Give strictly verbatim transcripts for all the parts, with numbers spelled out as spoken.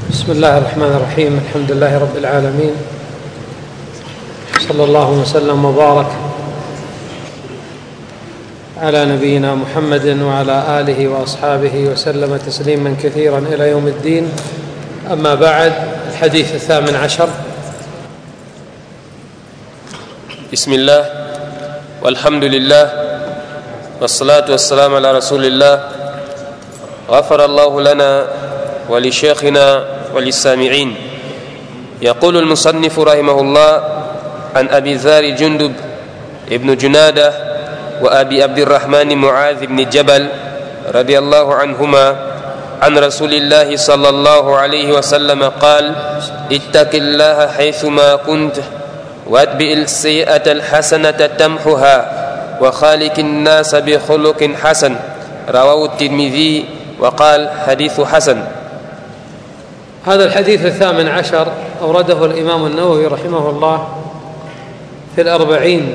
بسم الله الرحمن الرحيم. الحمد لله رب العالمين، صلى الله وسلم وبارك على نبينا محمد وعلى آله وأصحابه وسلم تسليما كثيرا إلى يوم الدين. أما بعد، الحديث الثامن عشر. بسم الله والحمد لله والصلاة والسلام على رسول الله. غفر الله لنا ولشيخنا وللسامعين. يقول المصنف رحمه الله: عن أبي ذر جندب ابن جنادة وأبي عبد الرحمن معاذ بن جبل رضي الله عنهما عن رسول الله صلى الله عليه وسلم قال: اتق الله حيثما كنت واتبع السيئة الحسنة تمحها وخالق الناس بخلق حسن. رواه الترمذي وقال: حديث حسن. هذا الحديث الثامن عشر أورده الإمام النووي رحمه الله في الأربعين،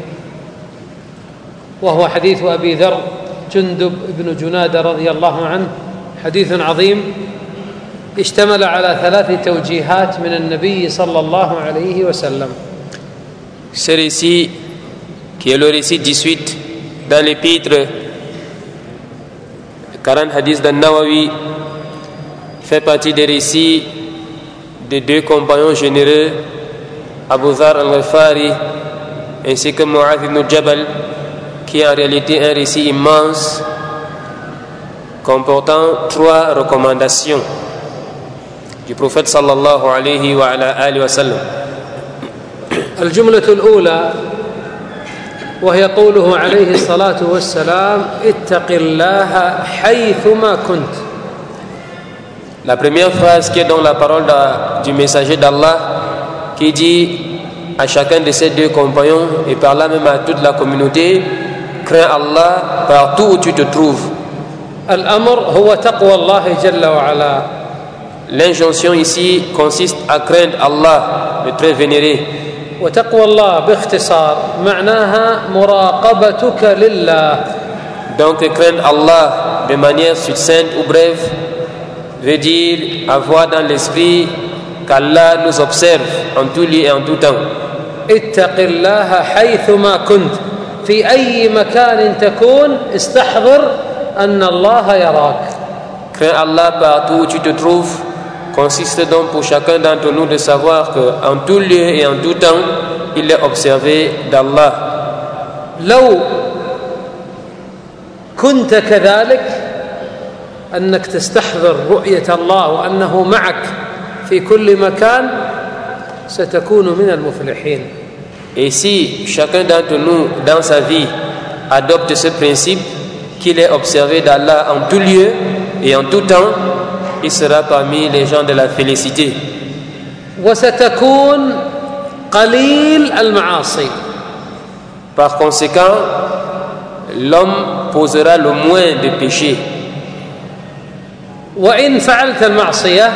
وهو حديث أبي ذر جندب بن جنادة رضي الله عنه. حديث عظيم اشتمل على ثلاث توجيهات من النبي صلى الله عليه وسلم. Ce récit, qui est le récit dix-huit dans l'épître quarante hadiths d'An-Nawawi, fait partie des récits de deux compagnons généreux, Abu Dharr al-Ghifari ainsi que Mu'adh ibn Jabal, qui est en réalité un récit immense comportant trois recommandations du prophète sallallahu alayhi wa ala alihi wa sallam. الجملة الأولى وهي قوله عليه الصلاة والسلام: اتق الله حيثما كنت. La première phrase qui est dans la parole du messager d'Allah, qui dit à chacun de ses deux compagnons et par là même à toute la communauté: crains Allah partout où tu te trouves. الأمر هو تقوى الله جل وعلا. L'injonction ici consiste à craindre Allah, le très vénéré. وتقوى الله باختصار معناها مراقبتك لله. Donc craindre Allah de manière succincte ou brève veut dire avoir dans l'esprit qu'Allah nous observe en tout lieu et en tout temps. اتق الله حيثما كنت، في أي مكان تكون استحضر أن الله يراك. Crains Allah partout où tu te trouves consiste donc pour chacun d'entre nous de savoir qu'en tout lieu et en tout temps, il est observé d'Allah. لو كنت كذلك، أنك تستحضر رؤية الله وأنه معك في كل مكان، ستكون من المفلحين. Et si chacun d'entre nous dans sa vie adopte ce principe qu'il est observé d'Allah en tout lieu et en tout temps, il sera parmi les gens de la félicité. وستكون قليل المعاصي. Par conséquent, l'homme posera le moins de péchés. وإن فعلت المعصية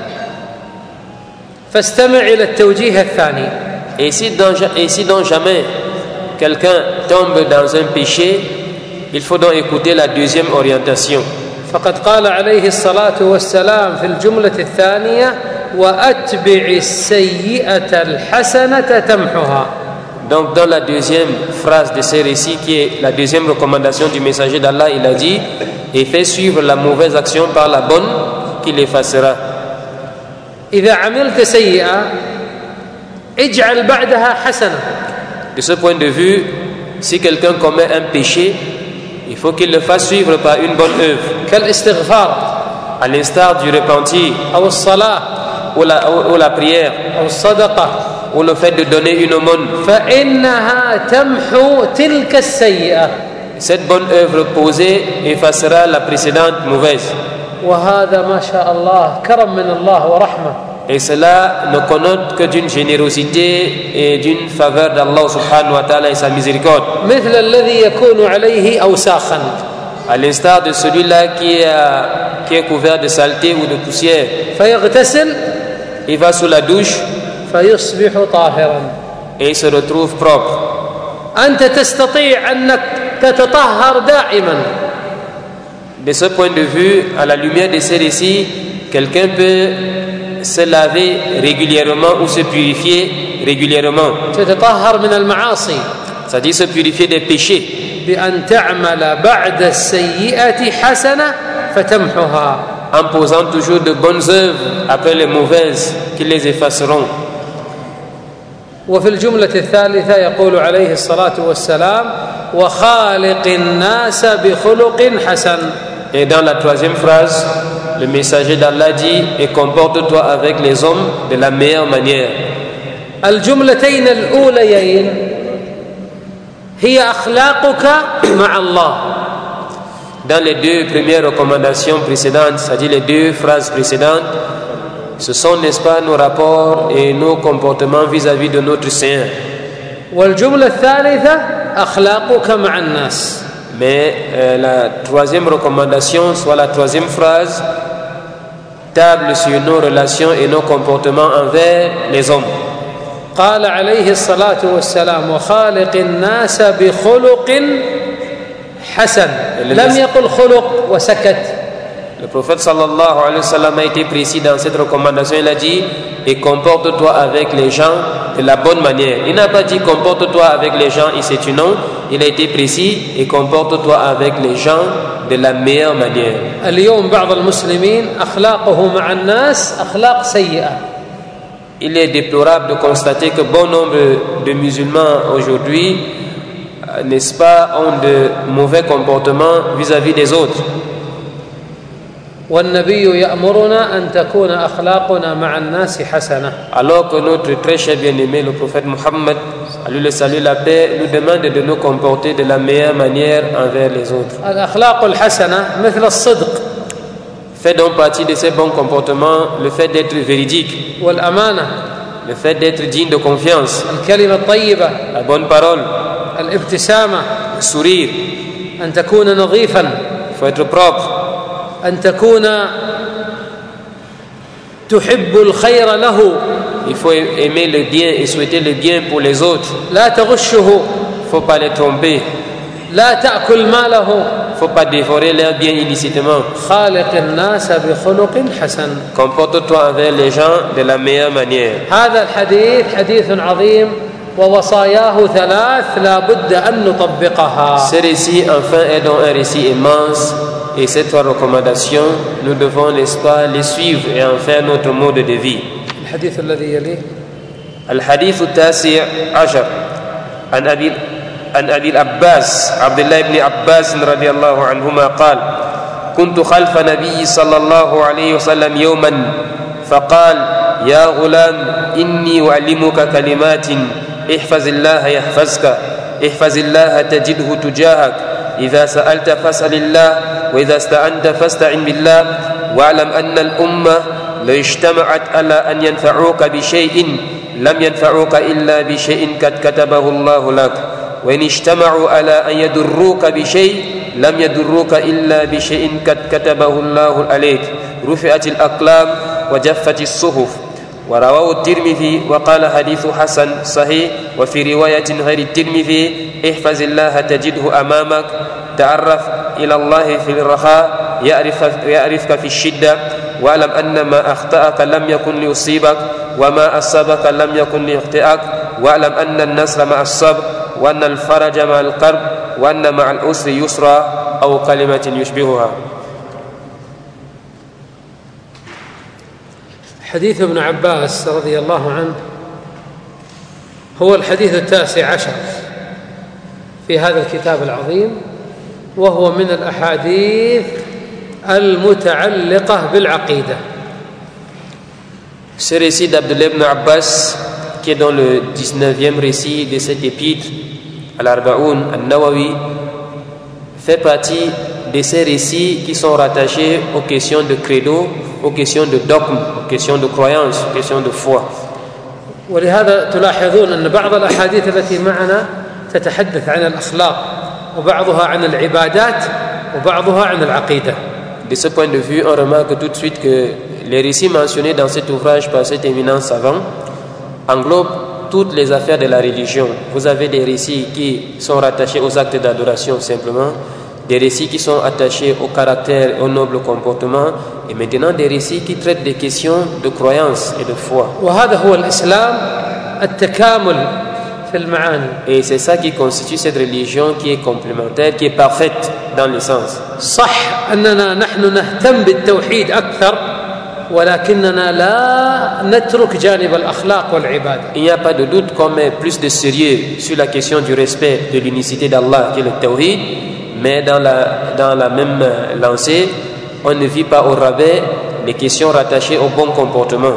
فاستمع إلى التوجيه الثاني. Et si donc, et si donc jamais quelqu'un tombe dans un péché, il faut donc écouter la deuxième orientation. فقد قال عليه الصلاة والسلام في الجملة الثانية: وأتبع السيئة الحسنة تمحها. Donc dans la deuxième phrase de ce récit, qui est la deuxième recommandation du messager d'Allah, il a dit: et fais suivre la mauvaise action par la bonne, qui l'effacera. إذا عملت سيئة اجعل بعدها حسنة. De ce point de vue, si quelqu'un commet un péché, il faut qu'il le fasse suivre par une bonne œuvre. كالاستغفار، à l'instar du repentir, أو الصلاة، ou la, ou, ou la prière, أو الصدقة، ou le fait de donner une aumône. فإنها تمحو تلك السيئة. Cette bonne œuvre posée effacera la précédente mauvaise. وهذا ما شاء الله كرم من الله ورحمة. Et cela ne connote que d'une générosité et d'une faveur d'Allah subhanahu wa ta'ala et sa miséricorde. مثل الذي يكون عليه أوساخا. À l'instar de celui-là qui est, qui est couvert de saleté ou de poussière. فيغتسل. Il va sous la douche. فيصبح طاهرا. Et il se retrouve propre. أنت تستطيع أنك تتطهر دائما. De ce point de vue, à la lumière de ces récits, quelqu'un peut se laver régulièrement ou se purifier régulièrement. تتطهر من المعاصي. C'est-à-dire se purifier des péchés. بأن تعمل بعد السيئة حسنة فتمحها. En posant toujours de bonnes œuvres après les mauvaises qui les effaceront. وفي الجملة الثالثة يقول عليه الصلاة والسلام وخالق الناس بخلق حسن. Et dans la troisième phrase, le messager d'Allah dit et comporte-toi avec les hommes de la meilleure manière. الجملتين الأوليين هي أخلاقك مع الله. Dans les deux premières recommandations précédentes, c'est-à-dire les deux phrases précédentes, ce sont, n'est-ce pas, nos rapports et nos comportements vis-à-vis de notre Seigneur. والجملة الثالثة أخلاقك مع الناس. Mais euh, la troisième recommandation, soit la troisième phrase, table sur nos relations et nos comportements envers les hommes. قال عليه الصلاة والسلام وخالق الناس بخلق حسن. لم يقل خلق وسكت. Le prophète sallallahu alayhi wa sallam a été précis dans cette recommandation. Il a dit et comporte-toi avec les gens de la bonne manière. Il n'a pas dit comporte-toi avec les gens et c'est une non. Il a été précis et comporte-toi avec les gens de la meilleure manière. اليوم بعض المسلمين أخلاقه مع الناس أخلاق سيئة. Il est déplorable de constater que bon nombre de musulmans aujourd'hui, n'est-ce pas, ont de mauvais comportements vis-à-vis des autres. والنبي يأمرنا أن تكون أخلاقنا مع الناس حسنة. Alors que notre très cher bien-aimé, le prophète Mohammed, à lui le salut, la paix, nous demande de nous comporter de la meilleure manière envers les autres. الأخلاق الحسنة مثل الصدق. Fait donc partie de ces bons comportements le fait d'être véridique, والأمانة. le fait d'être digne de confiance, الكلمة الطيبة. la bonne parole, الابتسامة. le sourire. أن تكون نظيفا. Il faut être propre. أن تكون تحب الخير له. Il faut aimer le bien et souhaiter le bien pour les autres. لا تغشه. Il ne faut pas les tromper. لا تأكل ماله. Il ne faut pas dévorer leurs biens illicitement. خالق الناس بخلق حسن. Comporte-toi envers les gens de la meilleure manière. هذا الحديث حديث عظيم ووصاياه ثلاث لا بد أن نطبقها. Ce récit enfin est donc un récit immense et ces trois recommandations nous devons, n'est-ce pas, les suivre et en faire notre mode de vie. الحديث الذي يليه الحديث التاسع عشر عن أبي عن أبي العباس عبد الله بن عباس رضي الله عنهما قال كنت خلف نبي صلى الله عليه وسلم يوما فقال يا غلام إني أعلمك كلمات احفظ الله يحفظك احفظ الله تجده تجاهك إذا سألت فاسأل الله وإذا استعنت فاستعن بالله واعلم أن الأمة لو اجتمعت على أن ينفعوك بشيء لم ينفعوك إلا بشيء قد كتبه الله لك وإن اجتمعوا على أن يضروك بشيء لم يضروك إلا بشيء قد كتبه الله عليك رفعت الأقلام وجفت الصحف. ورواه الترمذي وقال حديث حسن صحيح. وفي رواية غير الترمذي احفظ الله تجده أمامك تعرف إلى الله في الرخاء يعرف يعرفك في الشدة واعلم أن ما أخطأك لم يكن ليصيبك وما أصابك لم يكن ليخطئك واعلم أن النصر مع الصبر وأن الفرج مع الكرب وأن مع العسر يسرا أو كلمة يشبهها. حديث ابن عباس رضي الله عنه هو الحديث التاسع عشر في هذا الكتاب العظيم وهو من الأحاديث المتعلقة بالعقيدة. Ce récit d'Abdullah ibn Abbas, qui est dans le dix-neuvième récit de cet épître, Al-Arba'oun Al-Nawawi, fait partie de ces récits qui sont rattachés aux questions de credo, aux questions de dogme, aux questions de croyance, aux questions de foi. ولهذا تلاحظون أن بعض الأحاديث التي معنا تتحدث عن الأخلاق وبعضها عن العبادات وبعضها عن العقيدة. De ce point de vue, on remarque tout de suite que les récits mentionnés dans cet ouvrage par cet éminent savant englobent toutes les affaires de la religion. Vous avez des récits qui sont rattachés aux actes d'adoration simplement, des récits qui sont attachés au caractère et au noble comportement, et maintenant des récits qui traitent des questions de croyance et de foi. Et c'est ça qui constitue cette religion qui est complémentaire, qui est parfaite dans le sens. Il n'y a pas de doute qu'on met plus de sérieux sur la question du respect de l'unicité d'Allah qui est le tawhid, mais dans la, dans la même lancée, on ne vit pas au rabais les questions rattachées au bon comportement.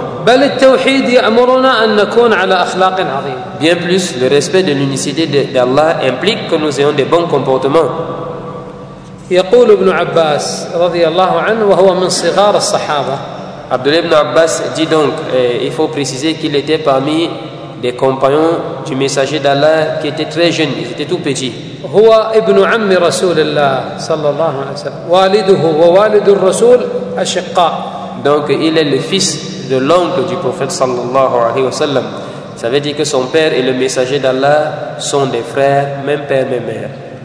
Bien plus, le respect de l'unicité d'Allah implique que nous ayons des bons comportements. يقول ابن عباس رضي الله عنه وهو من صغار الصحابة. Abdullah ibn Abbas dit donc, eh, il faut préciser qu'il était parmi les compagnons du messager d'Allah qui étaient très jeunes, ils étaient tout petits. هو ابن عم رسول الله صلى الله عليه وسلم والده ووالد الرسول أشقاء. Donc il est le fils de l'oncle du prophète sallallahu alayhi wa sallam. Ça veut dire que son père et le messager d'Allah sont des frères, même père, même mère.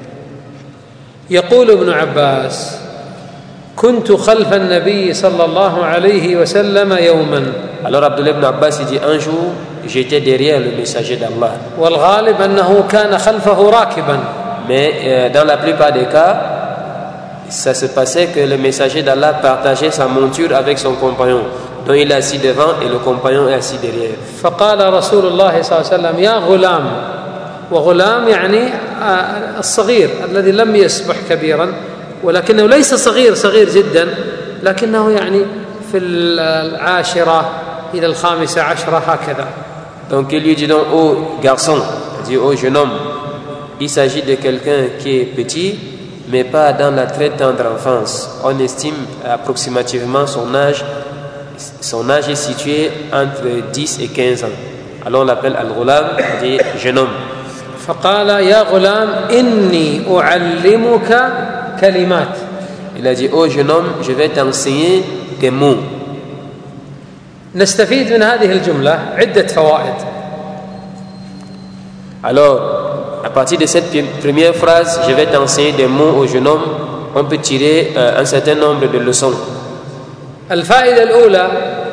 يقول ابن عباس كنت خلف النبي صلى الله عليه وسلم يوما. Alors Abdullah ibn Abbas il dit un jour j'étais derrière le messager d'Allah. والغالب أنه كان خلفه راكبا. Mais euh, dans la plupart des cas, ça se passait que le messager d'Allah partageait sa monture avec son compagnon. Donc il est assis devant et le compagnon est assis derrière. فقال رسول الله صلى الله عليه وسلم يا غلام. وغلام يعني الصغير الذي لم يسبح كبيرا ولكنه ليس صغير صغير جدا لكنه يعني في العاشرة إلى الخامسة عشرة هكذا. Donc il lui dit donc ô garçon, il dit ô jeune homme, il s'agit de quelqu'un qui est petit mais pas dans la très tendre enfance. On estime approximativement son âge, son âge est situé entre dix et quinze ans. Alors on l'appelle al-ghulam, c'est-à-dire jeune homme. فقال يا غلام إني أعلمك كلمات. Il a dit ô jeune homme, je vais t'enseigner des mots. نستفيد من هذه الجملة عدة فوائد. Alors, à partir de cette première phrase, je vais t'enseigner des mots au jeune homme, on peut tirer euh, un certain nombre de leçons. الفائدة الأولى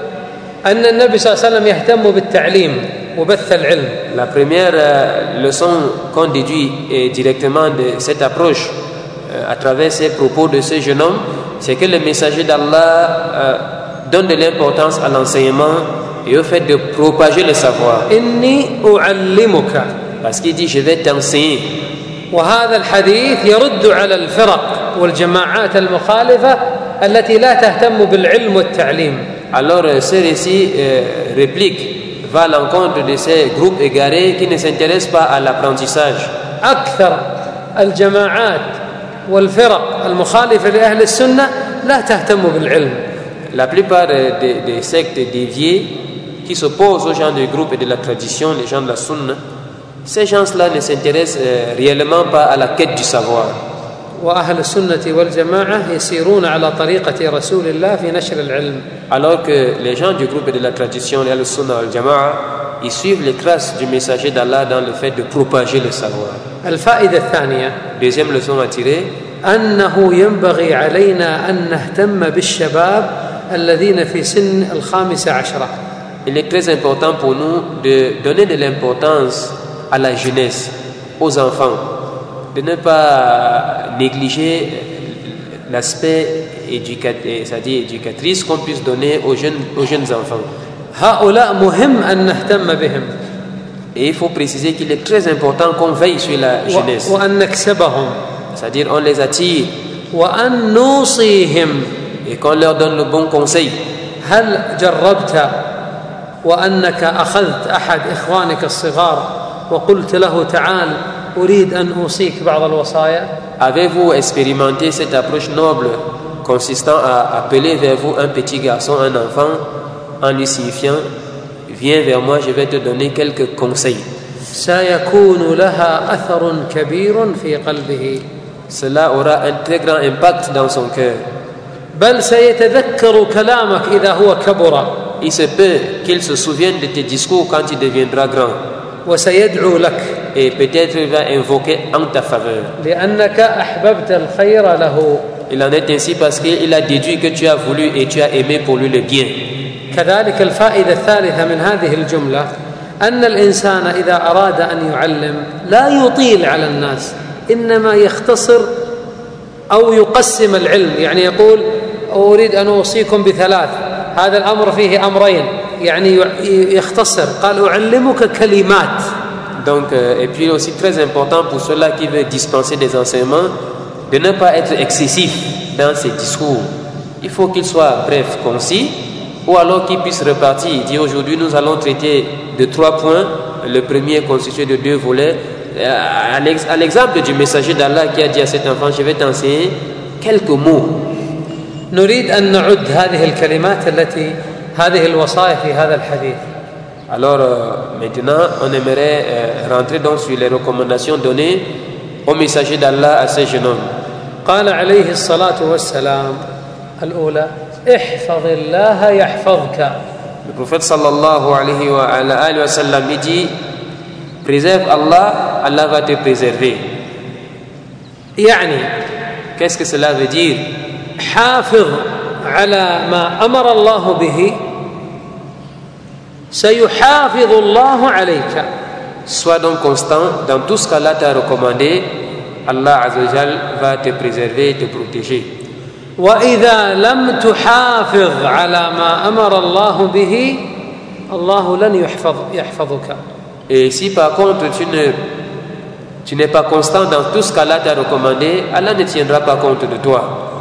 أن النبي صلى الله عليه وسلم يهتم بالتعليم وبث العلم. La première euh, leçon qu'on déduit est directement de cette approche euh, à travers ces propos de ce jeune homme, c'est que le messager d'Allah euh, donne de l'importance à l'enseignement et au fait de propager le savoir. إني أعلمك. Parce qu'il dit je vais t'enseigner. وهذا الحديث يرد على الفرق والجماعات المخالفة التي لا تهتم بالعلم والتعليم. Alors ce récit euh, réplique va à l'encontre de ces groupes égarés qui ne s'intéressent pas à l'apprentissage. أكثر الجماعات والفرق المخالفة لأهل السنة لا تهتم بالعلم. La plupart des, des sectes déviées qui s'opposent aux gens du groupe et de la tradition, les gens de la sunna, ces gens-là ne s'intéressent euh, réellement pas à la quête du savoir. وأهل السنة والجماعة يسيرون على طريقة رسول الله في نشر العلم. Alors que les gens du groupe et de la tradition, les sunna wal jama'a, ils suivent les traces du messager d'Allah dans le fait de propager le savoir. الفائدة الثانية. Deuxième leçon à tirer. أنه ينبغي علينا أن نهتم بالشباب الذين في سن الخامسة عشرة. Il est très important pour nous de donner de l'importance à la jeunesse, aux enfants, de ne pas négliger l'aspect éducatif, c'est-à-dire éducatrice qu'on puisse donner aux jeunes, aux jeunes enfants. هؤلاء مهم أن نهتم بهم. Et il faut préciser qu'il est très important qu'on veille sur la jeunesse. وأن نكسبهم. C'est-à-dire on les attire. وأن نوصيهم. Et qu'on leur donne le bon conseil. هل جربت وأنك أخذت أحد إخوانك الصغار وقلت له تعال أريد أن أوصيك بعض الوصايا؟ Avez-vous expérimenté cette approche noble consistant à appeler vers vous un petit garçon, un enfant, en lui signifiant viens vers moi, je vais te donner quelques conseils. سيكون لها أثر كبير في قلبه. Cela aura un très grand impact dans son cœur. بل سيتذكر كلامك إذا هو كبر. Il se peut qu'il se souvienne de tes discours quand il deviendra grand. وسيدعو لك. et peut-être il va invoquer en ta faveur. لأنك أحببت الخير له. Il en est ainsi parce qu'il a déduit que tu as voulu et tu as aimé pour lui le bien. كذلك الفائدة الثالثة من هذه الجملة أن الإنسان إذا أراد أن يعلم لا يطيل على الناس، إنما يختصر أو يقسم العلم، يعني يقول أريد أن أوصيكم بثلاث، هذا الأمر فيه أمرين، يعني يختصر، قال أعلمك كلمات. Donc, euh, et puis aussi très important pour ceux-là qui veulent dispenser des enseignements, de ne pas être excessif dans ses discours. Il faut qu'il soit bref, concis, ou alors qu'il puisse repartir. Il dit aujourd'hui nous allons traiter de trois points. Le premier est constitué de deux volets. À l'exemple du messager d'Allah qui a dit à cet enfant, je vais t'enseigner quelques mots. نريد أن نعد هذه الكلمات التي هذه الوصايا في هذا الحديث. Alors euh, maintenant, on aimerait euh, rentrer donc sur les recommandations données au messager d'Allah à ce jeune homme. قال عليه الصلاة والسلام الأولى احفظ الله يحفظك. Le prophète sallallahu alayhi wa, alayhi wa sallam il dit préserve Allah, Allah va te préserver. يعني qu'est-ce que cela veut dire? حافظ على ما أمر الله به سيحافظ الله عليك. Sois donc constant dans tout ce qu'Allah t'a recommandé. Allah Azza wa Jal va te préserver et te protéger. وإذا لم تحافظ على ما أمر الله به الله لن يحفظ يحفظك. Et si par contre tu ne tu n'es pas constant dans tout ce qu'Allah t'a recommandé, Allah ne tiendra pas compte de toi.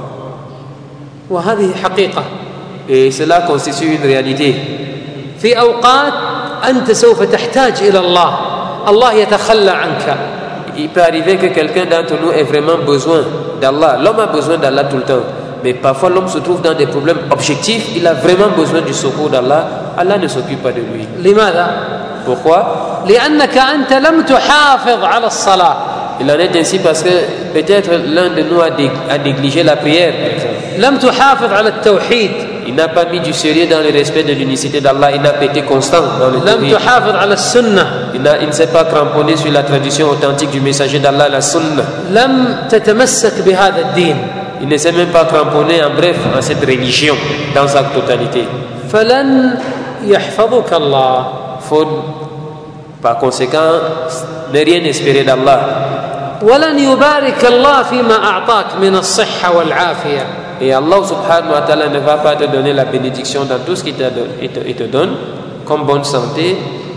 وهذه حقيقة. Et cela constitue une réalité. في أوقات أنت سوف تحتاج إلى الله، الله يتخلى عنك. Il peut arriver que quelqu'un d'entre nous ait vraiment besoin d'Allah. L'homme a besoin d'Allah tout le temps. Mais parfois l'homme se trouve dans des problèmes objectifs. Il a vraiment besoin du secours d'Allah. Allah ne s'occupe pas de lui. لماذا؟ Pourquoi? لأنك أنت لم تحافظ على الصلاة. Il en est ainsi parce que peut-être l'un de nous a, dé, a négligé la prière, par exemple. لم تحافظ على التوحيد. Il n'a pas mis du sérieux dans le respect de l'unicité d'Allah. Il n'a pas été constant dans le لم tawhid. تحافظ على السنة. Il, il ne s'est pas cramponné sur la tradition authentique du messager d'Allah, la sunna. لم تتمسك بهذا الدين. Il ne s'est même pas cramponné, en bref, à cette religion dans sa totalité. فلن يحفظك الله. Faut, par conséquent, ne rien espérer d'Allah. ولن يبارك الله فيما أعطاك من الصحة والعافية. Et Allah subhanahu wa ta'ala ne va pas te donner la bénédiction dans tout ce qu'il te, te, te donne, comme bonne santé.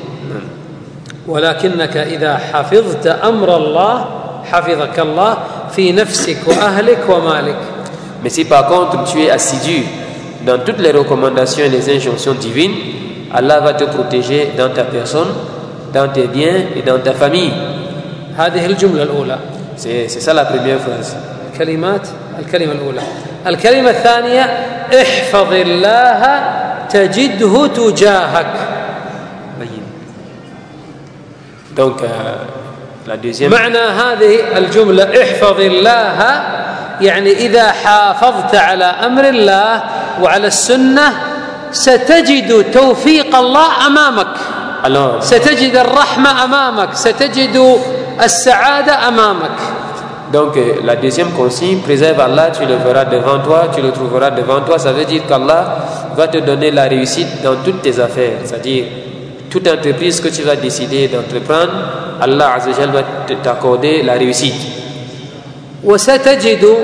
ولكنك إذا حفظت أمر الله حفظك الله في نفسك وأهلك ومالك. Mais si par contre tu es assidu dans toutes les recommandations et les injonctions divines, Allah va te protéger dans ta personne, dans tes biens et dans ta famille. هذه الجملة الأولى. C'est, c'est ça la première phrase. كلمات الكلمة الأولى. الكلمة الثانية احفظ الله تجده تجاهك. Donc euh, la deuxième. معنى هذه الجملة احفظ الله يعني إذا حافظت على أمر الله وعلى السنة ستجد توفيق الله أمامك. Alors, ستجد الرحمة أمامك، ستجد السعادة أمامك. Donc la deuxième consigne, préserve Allah, tu le verras devant toi, tu le trouveras devant toi. Ça veut dire qu'Allah va te donner la réussite dans toutes tes affaires. C'est-à-dire, toute entreprise que tu vas décider d'entreprendre, Allah Azza wa Jal va t'accorder la réussite. وستجد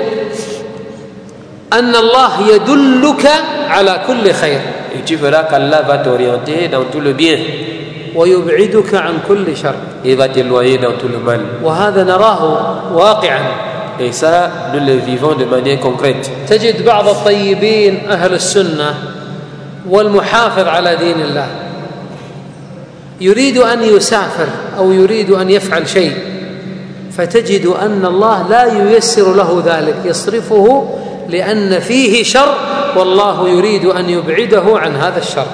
أن الله يدلك على كل خير. Et tu verras qu'Allah va t'orienter dans tout le bien. ويبعدك عن كل شر. Et va t'éloigner dans tout le mal. وهذا نراه واقعا. Et ça, nous le vivons de manière concrète. تجد بعض الطيبين أهل السنة والمحافظ على دين الله يريد أن يسافر أو يريد أن يفعل شيء فتجد أن الله لا ييسر له ذلك، يصرفه لأن فيه شر والله يريد أن يبعده عن هذا الشر.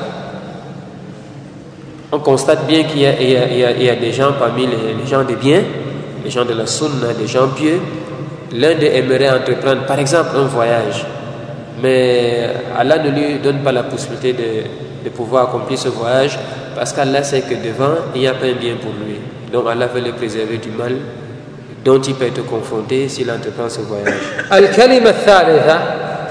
On constate bien qu'il y a, il y a, il y a, il y a des gens parmi les, les gens de bien, les gens de la sunna, des gens pieux. L'un d'eux aimerait entreprendre par exemple un voyage, mais Allah ne lui donne pas la possibilité de, de pouvoir accomplir ce voyage parce qu'Allah sait que devant il n'y a pas un bien pour lui. donc Allah veut les préserver du mal dont il peut être confronté s'il entreprend ce voyage. الكلمة الثالثة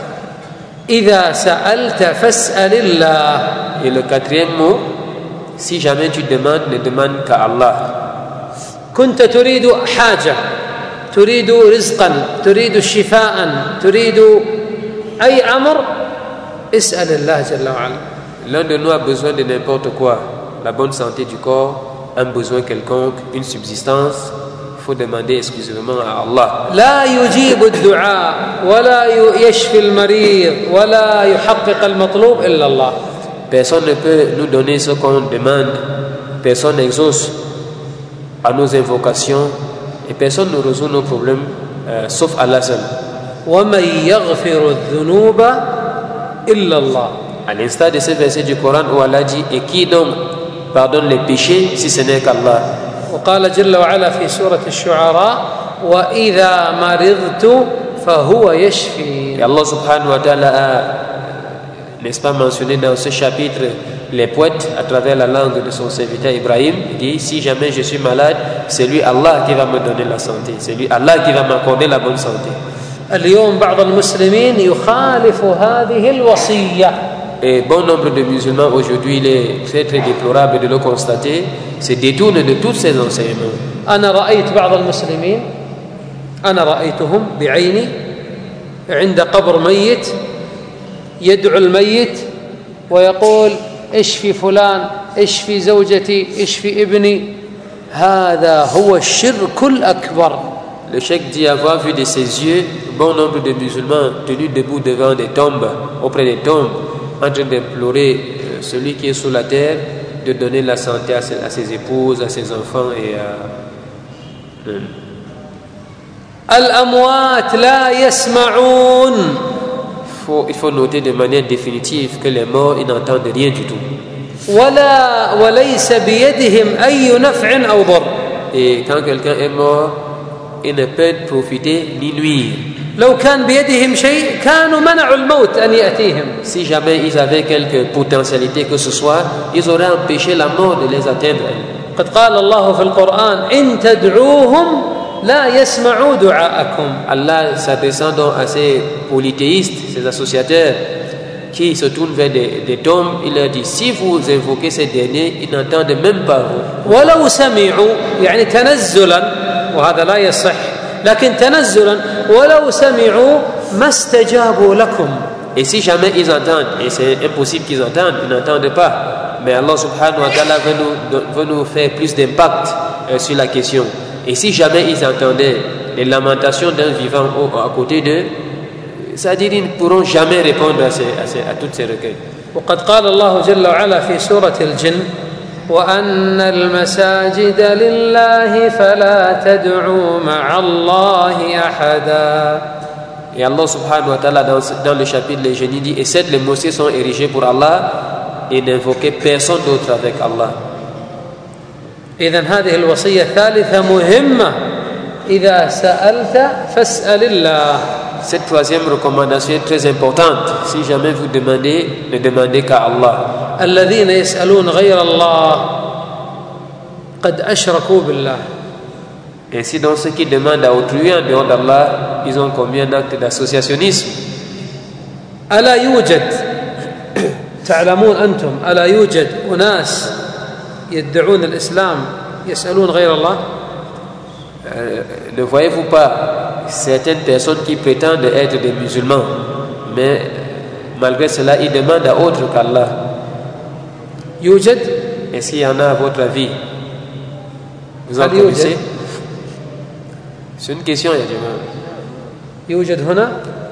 إذا سألت فاسأل الله. Et le quatrième mot, si jamais tu demandes, ne demande qu'à Allah. كنت تريد حاجة، تريد رزقا، تريد شفاء، تريد أي أمر، اسأل الله جل وعلا. L'un de nous a besoin de n'importe quoi, la bonne santé du corps, un besoin quelconque, une subsistance, il faut demander exclusivement à Allah. لا يجيب الدعاء ولا يشفي المريض ولا يحقق المطلوب إلا الله. Personne ne peut nous donner ce qu'on demande, personne n'exauce à nos invocations et personne ne résout nos problèmes euh, sauf Allah seul. ومن يغفر الذنوب إلا الله. À l'instar de ce verset du Coran où Allah dit et qui donc pardonne les péchés si ce n'est qu'Allah. وقال جل وعلا في سورة الشعراء وإذا مرضت فهو يشفي. Et Allah subhanahu wa ta'ala a, n'est-ce pas, mentionné dans ce chapitre les poètes à travers la langue de son serviteur Ibrahim. Il dit si jamais je suis malade, c'est lui Allah qui va me donner la santé, c'est lui Allah qui va m'accorder la bonne santé. اليوم بعض المسلمين يخالف هذه الوصية. Et bon nombre de musulmans aujourd'hui, il est très très déplorable de le constater, se détournent de tous ces enseignements. أنا رأيت بعض المسلمين أنا رأيتهم بعيني عند قبر ميت يدعو الميت ويقول اشفي فلان، اشفي زوجتي، اشفي ابني. هذا هو الشرك الأكبر. Le cheikh dit avoir vu de ses yeux bon nombre de musulmans tenus debout devant des tombes, auprès des tombes, en train d'implorer euh, celui qui est sous la terre de donner la santé à ses, à ses épouses, à ses enfants et à... Euh, الأموات لا يسمعون. faut, il faut noter de manière définitive que les morts, ils n'entendent rien du tout. ولا وليس بيدهم أي نفع أو ضر. Et quand quelqu'un est mort, ils ne peuvent profiter ni nuire. لو كان بيدهم شيء كانوا منعوا الموت أن يأتيهم. Si jamais ils avaient quelque potentialité que ce soit, ils auraient empêché la mort de les atteindre. قد قال الله في القرآن إن تدعوهم لا يسمعوا دعاءكم. Allah s'adressant donc à ces polythéistes, ces associateurs qui se tournent vers des, des tombes, il leur dit si vous invoquez ces derniers, ils n'entendent même pas vous. ولو سمعوا يعني تنزلا وهذا لا يصح لكن تنزلا ولو سمعوا ما استجابوا لكم. Et si jamais ils entendent, et c'est impossible qu'ils entendent, ils n'entendent pas, mais Allah subhanahu wa ta'ala veut nous, veut nous faire plus d'impact euh, sur la question. Et si jamais ils entendaient les lamentations d'un vivant au, à côté d'eux, c'est-à-dire ils ne pourront jamais répondre à, ces, à, ces, à toutes ces requêtes. وقد قال الله جل وعلا في سورة الجن وأن المساجد لله فلا تدعوا مع الله أحدا. Et Allah subhanahu wa ta'ala dans, dans le chapitre les génies dit et certes les mosquées sont érigées pour Allah et n'invoquez personne d'autre avec Allah. إذن هذه الوصية الثالثة مهمة إذا سألت فاسأل الله. Cette troisième recommandation est très importante. Si jamais vous demandez, ne demandez qu'à Allah. الذين يسألون غير الله قد أشركوا بالله. Ainsi, dans ceux qui demandent à autrui en dehors d'Allah, ils ont commis un acte d'associationnisme. ألا يوجد تعلمون أنتم ألا يوجد أناس يدعون الإسلام يسألون غير الله؟ Euh, ne voyez-vous pas certaines personnes qui prétendent être des musulmans, mais malgré cela, ils demandent à autre qu'Allah. يوجد؟ Est-ce qu'il y en a à votre avis? Vous en connaissez? C'est une question, يا جماعة. يوجد هنا؟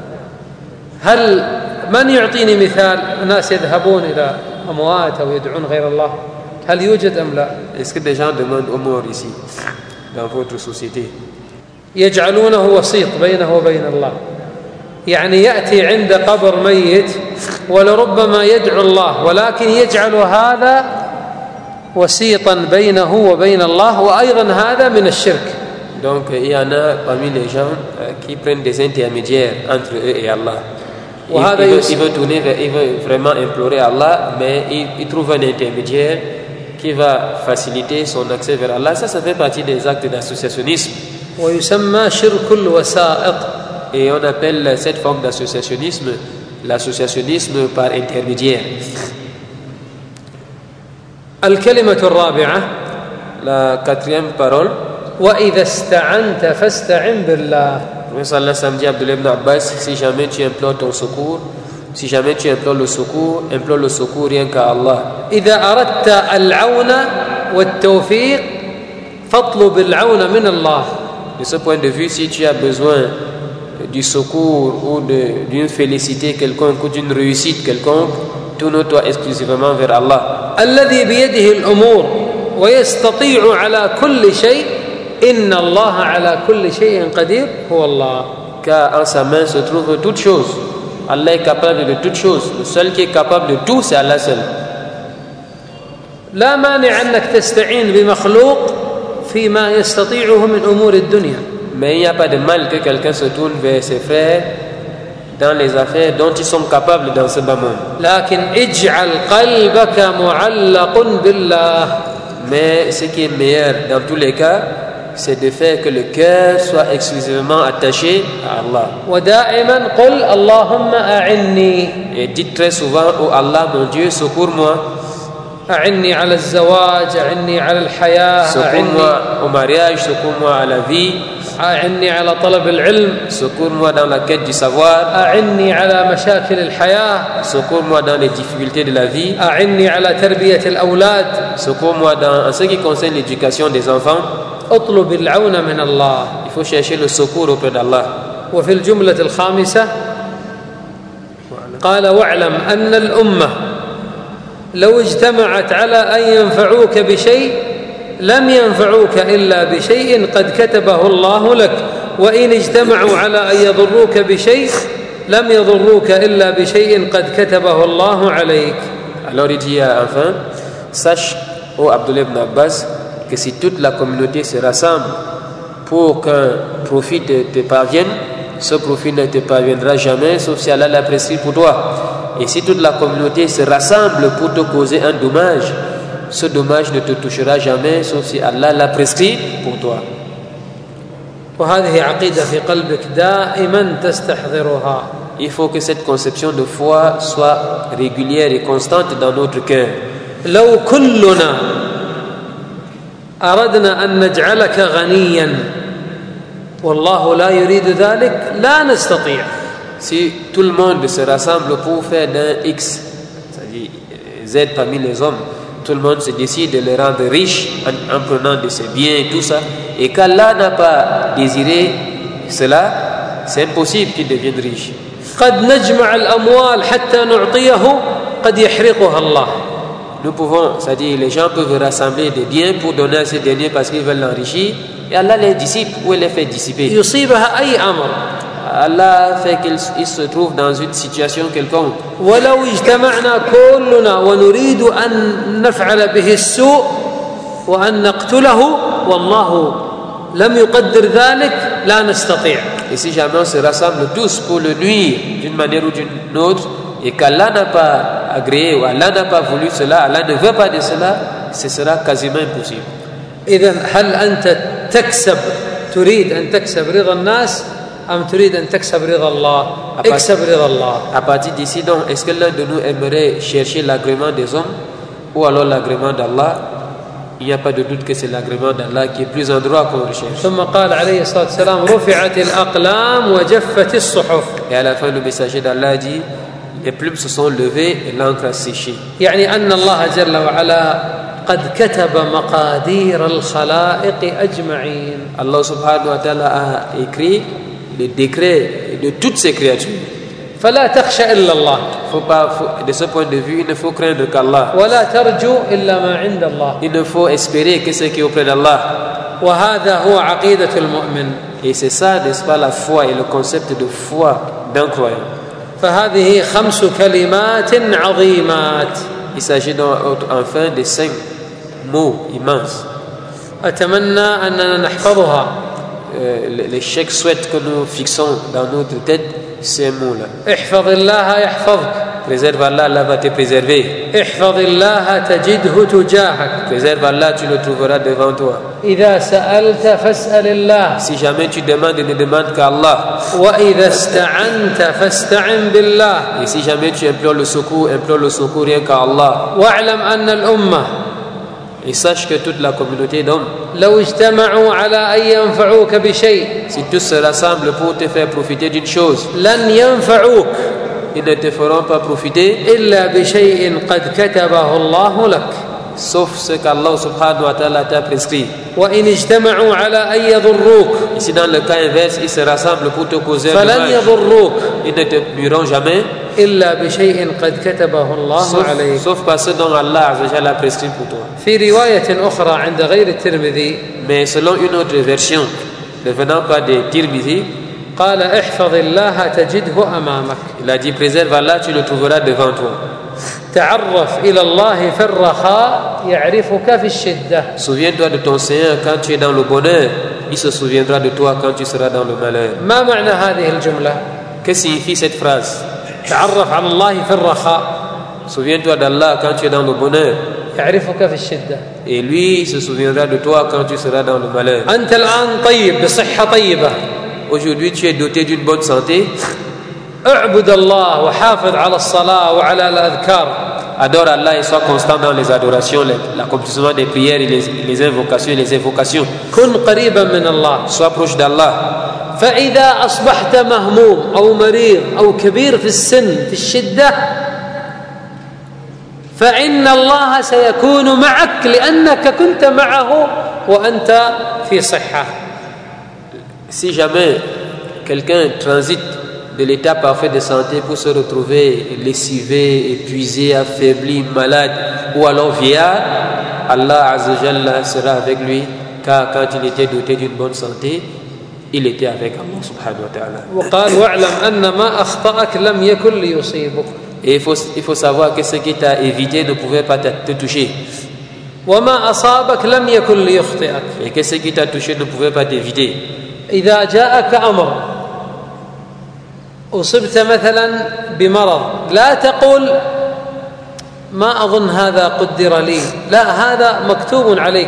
هل من يعطيني مثال ناس يذهبون إلى أموات أو يدعون غير الله؟ هل يوجد أم لا؟ Est-ce que des gens demandent aux morts ici, dans votre société? يجعلونه وسيط بينه وبين الله. يعني يأتي عند قبر ميت ولربما يدعو الله ولكن يجعل هذا وسيطا بينه وبين الله وأيضا هذا من الشرك. Donc il y en a parmi les gens euh, qui prennent des intermédiaires entre eux et Allah. Il, il, veut, il veut tourner vers, il veut vraiment implorer Allah, mais il, il trouve un intermédiaire qui va faciliter son accès vers Allah. Ça, ça fait partie des actes d'associationnisme. ويسمى شرك الوسائط. Et on appelle cette forme d'associationnisme l'associationnisme par intermédiaire. الكلمة الرابعة. La quatrième parole. وإذا استعنت فاستعن بالله. Le samedi Abdullah ibn Abbas, si jamais tu implores ton secours, si jamais tu implores le secours, implore le secours rien qu'à Allah. إذا أردت العون والتوفيق فاطلب العون من الله. De ce point de vue, si tu as besoin du secours ou de, d'une félicité quelconque ou d'une réussite quelconque, tourne-toi exclusivement vers Allah. الذي بيده الأمور ويستطيع على كل شيء إن الله على كل شيء قدير هو الله. Car en sa main se trouve toute chose. Allah est capable de toutes choses. Le seul qui est capable de tout, c'est Allah seul. لا مانع أنك تستعين بمخلوق فيما يستطيعه من أمور الدنيا. Mais il n'y a pas de mal que quelqu'un se tourne vers ses frères dans les affaires dont ils sont capables dans ce bas monde. لكن اجعل قلبك معلق بالله. Mais ce qui est meilleur dans tous les cas, c'est de faire que le cœur soit exclusivement attaché à Allah. ودائما قل اللهم أعني. Et dites très souvent, oh Allah, mon Dieu, secours-moi. أعني على الزواج، أعني على الحياة، secours-moi au mariage, secours-moi à la vie. أعني على طلب العلم. secours-moi dans la quête du savoir. أعني على مشاكل الحياة. secours-moi dans les difficultés de la vie. أعني على تربية الأولاد. secours-moi dans en ce qui concerne l'éducation des enfants. اطلب العون من الله. Il faut chercher le secours auprès d'Allah. وفي الجملة الخامسة قال واعلم أن الأمة لو اجتمعت على أن ينفعوك بشيء لم ينفعوك إلا بشيء قد كتبه الله لك وإن اجتمعوا على أن يضروك بشيء لم يضروك إلا بشيء قد كتبه الله عليك. Alors il dit enfin, sache, ô Abdullah ibn Abbas, que si toute la communauté se rassemble pour qu'un profit te, te parvienne, ce profit ne te parviendra jamais sauf si Allah l'a prescrit pour toi. Et si toute la communauté se rassemble pour te causer un dommage, ce dommage ne te touchera jamais sauf si Allah l'a prescrit pour toi. وهذه عقيدة في قلبك دائما تستحضرها. Il faut que cette conception de foi soit régulière et constante dans notre cœur. لو كلنا أردنا أن نجعلك غنيا والله لا يريد ذلك لا نستطيع. Si tout le monde se rassemble pour faire d'un X, c'est-à-dire Z parmi les hommes, tout le monde se décide de les rendre riches en, en prenant de ses biens et tout ça, et qu'Allah n'a pas désiré cela, c'est impossible qu'ils deviennent riches. قد نجمع الأموال حتى نعطيه قد يحرقها الله. Nous pouvons, c'est-à-dire les gens peuvent rassembler des biens pour donner à ces derniers parce qu'ils veulent l'enrichir, et Allah les dissipe ou les fait dissiper. يصيبها أي أمر. Allah fait qu'il se trouve dans une situation quelconque. ولو اجتمعنا كلنا ونريد أن نفعل به السوء وأن نقتله والله لم يقدر ذلك لا نستطيع. Et si jamais on se rassemble tous pour le nuire d'une manière ou d'une autre, et qu'Allah n'a pas agréé ou Allah n'a pas voulu cela, Allah ne veut pas de cela, ce sera quasiment impossible. إذن هل أنت تكسب تريد أن تكسب رضا الناس أم تريد أن تكسب رضا الله؟ اكسب رضا الله. À partir d'ici donc, est-ce que l'un de nous aimerait chercher l'agrément des hommes ou alors l'agrément d'Allah? Il n'y a pas de doute que c'est l'agrément d'Allah qui est plus en droit qu'on recherche. ثم قال عليه الصلاة والسلام رفعت الأقلام وجفت الصحف. Et à la fin le messager d'Allah dit, les plumes se sont levées et l'encre a séché. يعني أن الله جل وعلا قد كتب مقادير الخلائق أجمعين. Allah subhanahu wa ta'ala a écrit le décret de toutes ces créatures. فلا تخشى إلا الله. Faut pas, faut, de ce point de vue, il ne faut craindre qu'Allah. ولا ترجو إلا ما عند الله. Il ne faut espérer que ce qui est auprès d'Allah. وهذا هو عقيدة المؤمن. Et c'est ça, n'est-ce pas, la foi et le concept de foi d'un croyant. فهذه خمس كلمات عظيمات. Il s'agit donc enfin de cinq mots immenses. أتمنى أننا نحفظها. Euh, les chèques souhaitent que nous fixons dans notre tête ces mots-là. احفظ الله يحفظك. Préserve Allah, Allah va te préserver. احفظ الله تجده تجاهك. Préserve Allah, tu le trouveras devant toi. إذا سألت فاسأل الله. Si jamais tu demandes, ne demande qu'à Allah. وإذا استعنت فاستعن بالله. Et si jamais tu implores le secours, implore le secours rien qu'à Allah. واعلم أن الأمة Et sache que toute la communauté d'hommes, لو اجتمعوا على أن ينفعوك بشيء, si tous se rassemblent pour te faire profiter d'une chose, لن ينفعوك ils ne te feront pas profiter إلا بشيء قد كتبه الله لك. sauf ce qu'Allah subhanahu wa ta'ala t'a prescrit. وإن اجتمعوا على أن يضروك, Ici dans le cas inverse, ils se rassemblent pour te causer un فلن dommage. يضروك Ils ne te nuiront jamais إلا بشيء قد كتبه الله sauf, عليك. sauf par ce dont Allah azza wa jalla a prescrit pour toi. في رواية أخرى عند غير الترمذي Mais selon une autre version, ne venant pas de Tirmidhi, قال احفظ الله تجده أمامك. il a dit préserve Allah, tu le trouveras devant toi. تعرف إلى الله في الرخاء يعرفك في الشدة. Souviens-toi de ton Seigneur quand tu es dans le bonheur, il se souviendra de toi quand tu seras dans le malheur. ما معنى هذه الجملة؟ Que signifie cette phrase? تعرف على الله في الرخاء Souviens-toi d'Allah quand tu es dans le bonheur, يعرفك في الشدة. et lui il se souviendra de toi quand tu seras dans le malheur. أنت الآن طيب بصحة طيبة. Aujourd'hui tu es doté d'une bonne santé, اعبد الله وحافظ على الصلاة وعلى الأذكار. adore Allah et sois constant dans les adorations, l'accomplissement des prières et les, les invocations et les invocations. كن قريبا من الله. Sois proche d'Allah. فإذا أصبحت مهموم أو مريض أو كبير في السن في الشدة فإن الله سيكون معك لأنك كنت معه وأنت في صحة. Si jamais quelqu'un transite de l'état parfait de santé pour se retrouver lessivé, épuisé, affaibli, malade ou alors vieillard, Allah Azza wa Jalla sera avec lui, car quand il était doté d'une bonne santé, il était avec Allah subhanahu wa ta'ala. وقال واعلم أن ما أخطأك لم يكن ليصيبك. Et il faut, il faut savoir que ce qui t'a évité ne pouvait pas te, te toucher. وما أصابك لم يكن ليخطئك. Et que ce qui t'a touché ne pouvait pas t'éviter. إذا جاءك أمر أصبت مثلا بمرض لا تقول ما أظن هذا قدر لي، لا هذا مكتوب عليك.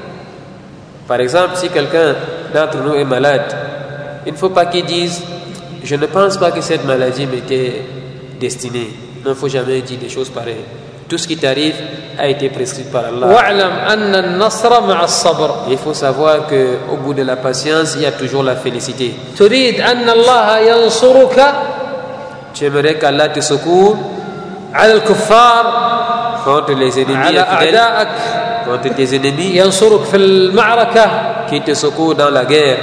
Par exemple, si quelqu'un d'entre nous est malade, il ne faut pas qu'il dise je ne pense pas que cette maladie m'était destinée. Il ne faut jamais dire des choses pareilles. Tout ce qui t'arrive a été prescrit par Allah. واعلم أن النصر مع الصبر. Il faut savoir qu'au bout de la patience, il y a toujours la félicité. تريد أن الله ينصرك Tu aimerais qu'Allah te secoue على الكفار، contre les ennemis على infidèles, أعدائك، contre tes ennemis, ينصرك في المعركة. qui te secoue dans la guerre.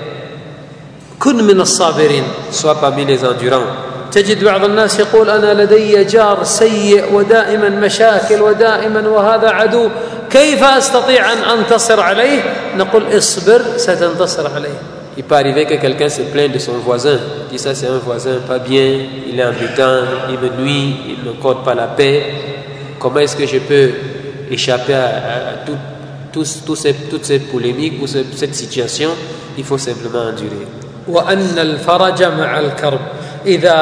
كن من الصابرين. Sois parmi les endurants. تجد بعض الناس يقول أنا لدي جار سيء ودائما مشاكل ودائما وهذا عدو، كيف أستطيع أن أنتصر عليه؟ نقول اصبر ستنتصر عليه. Il peut arriver que quelqu'un se plaigne de son voisin, dit ça c'est un voisin pas bien, il est embêtant, il me nuit, il ne m'accorde pas la paix. Comment est-ce que je peux échapper à, à, à tout, tout, tout ces, toute cette polémique ou cette, cette situation? Il faut simplement endurer. وأن الفرج مع الكرب. إذا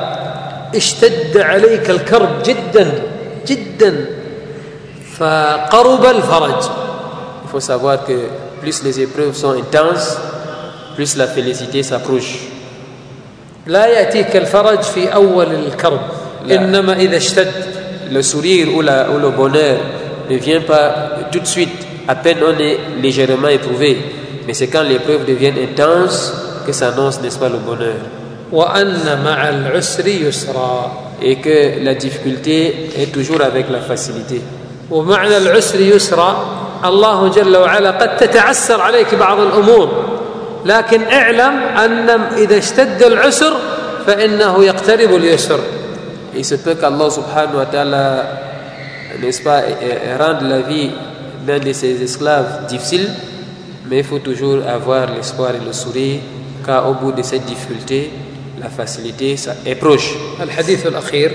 اشتد عليك الكرب جدا جدا فقرب الفرج. Il faut savoir que plus les épreuves sont intenses, plus la félicité s'approche. لا يأتيك الفرج في أول الكرب، إنما إذا اشتد. Le sourire ou, la, ou le bonheur ne vient pas tout de suite, à peine on est légèrement éprouvé, mais c'est quand l'épreuve devient intense que s'annonce, n'est-ce pas, le bonheur. وأن مع العسر يسرا. Et que la difficulté est toujours avec la facilité. ومعنى العسر يسرا الله جل وعلا قد تتعسر عليك بعض الأمور، لكن اعلم أن إذا اشتد العسر فإنه يقترب اليسر. Il se peut qu'Allah subhanahu wa ta'ala, n'est-ce pas, rende la vie d'un de ses esclaves difficile, mais il faut toujours avoir l'espoir et le sourire, car au bout de cette difficulté, la facilité ça est proche. الحديث الأخير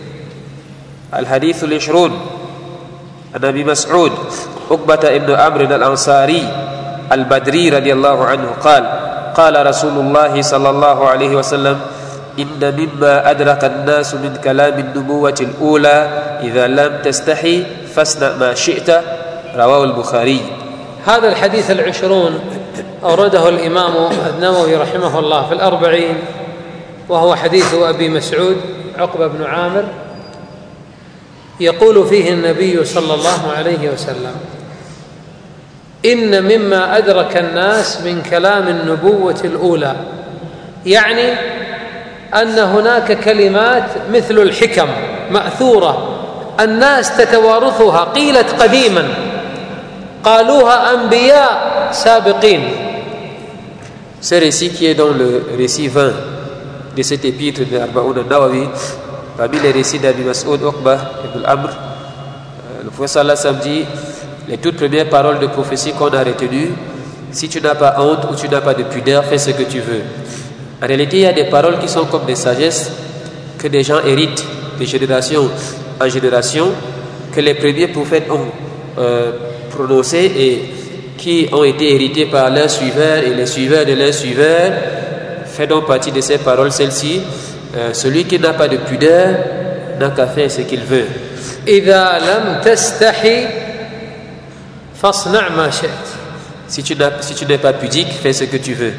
الحديث العشرون عن أبي مسعود عقبة ابن عمرو الأنصاري البدري رضي الله عنه قال قال رسول الله صلى الله عليه وسلم إن مما أدرك الناس من كلام النبوة الأولى إذا لم تستحي فاصنع ما شئت رواه البخاري. هذا الحديث العشرون أورده الإمام النووي رحمه الله في الأربعين، وهو حديث أبي مسعود عقبة بن عامر، يقول فيه النبي صلى الله عليه وسلم: إن مما أدرك الناس من كلام النبوة الأولى، يعني أن هناك كلمات مثل الحكم مأثورة الناس تتوارثها، قيلت قديما، قالوها أنبياء سابقين. Ce récit qui est dans le récit vingt de cet épître de Arba'oun al-Nawawi, parmi les récits d'Abi Mas'ud Uqba ibn Amr, le prophète sallallahu alayhi wa sallam dit les toutes premières paroles de prophétie qu'on a retenues: si tu n'as pas honte ou tu n'as pas de pudeur, fais ce que tu veux. En réalité, il y a des paroles qui sont comme des sagesses que des gens héritent de génération en génération, que les premiers prophètes ont euh, prononcées et qui ont été hérités par leurs suiveurs et les suiveurs de leurs suiveurs. Fait donc partie de ces paroles celle-ci: euh, celui qui n'a pas de pudeur n'a qu'à faire ce qu'il veut. إذا لم تستحي فاصنع ما شئت. Si tu n'as, si tu n'es pas pudique, fais ce que tu veux.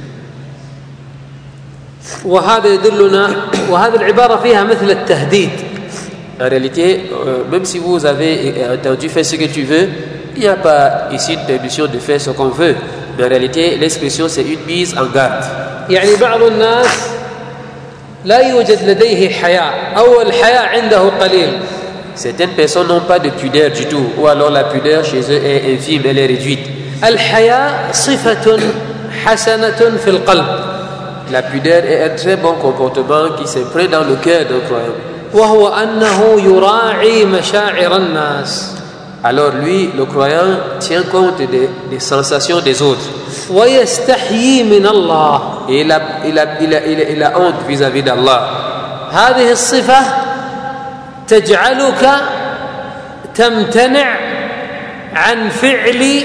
وهذا يدلنا وهذه العبارة فيها مثل التهديد. En réalité, euh, même si vous avez entendu fais ce que tu veux, il n'y a pas ici une permission de faire ce qu'on veut. Mais en réalité, l'expression c'est une mise en garde. يعني بعض الناس لا يوجد لديه حياء أو الحياء عنده قليل. Certaines personnes n'ont pas de pudeur du tout, ou alors la pudeur chez eux est infime, elle est réduite. الحياء صفة حسنة في القلب. La pudeur est un très bon comportement qui s'imprègne dans le cœur d'un croyant. وهو أنه يراعي مشاعر الناس. Alors lui, le croyant, tient compte des, des sensations des autres. ويستحيي من الله. Et il a, il a, il a, il a, il a honte vis-à-vis d'Allah. هذه الصفة تجعلك تمتنع عن فعل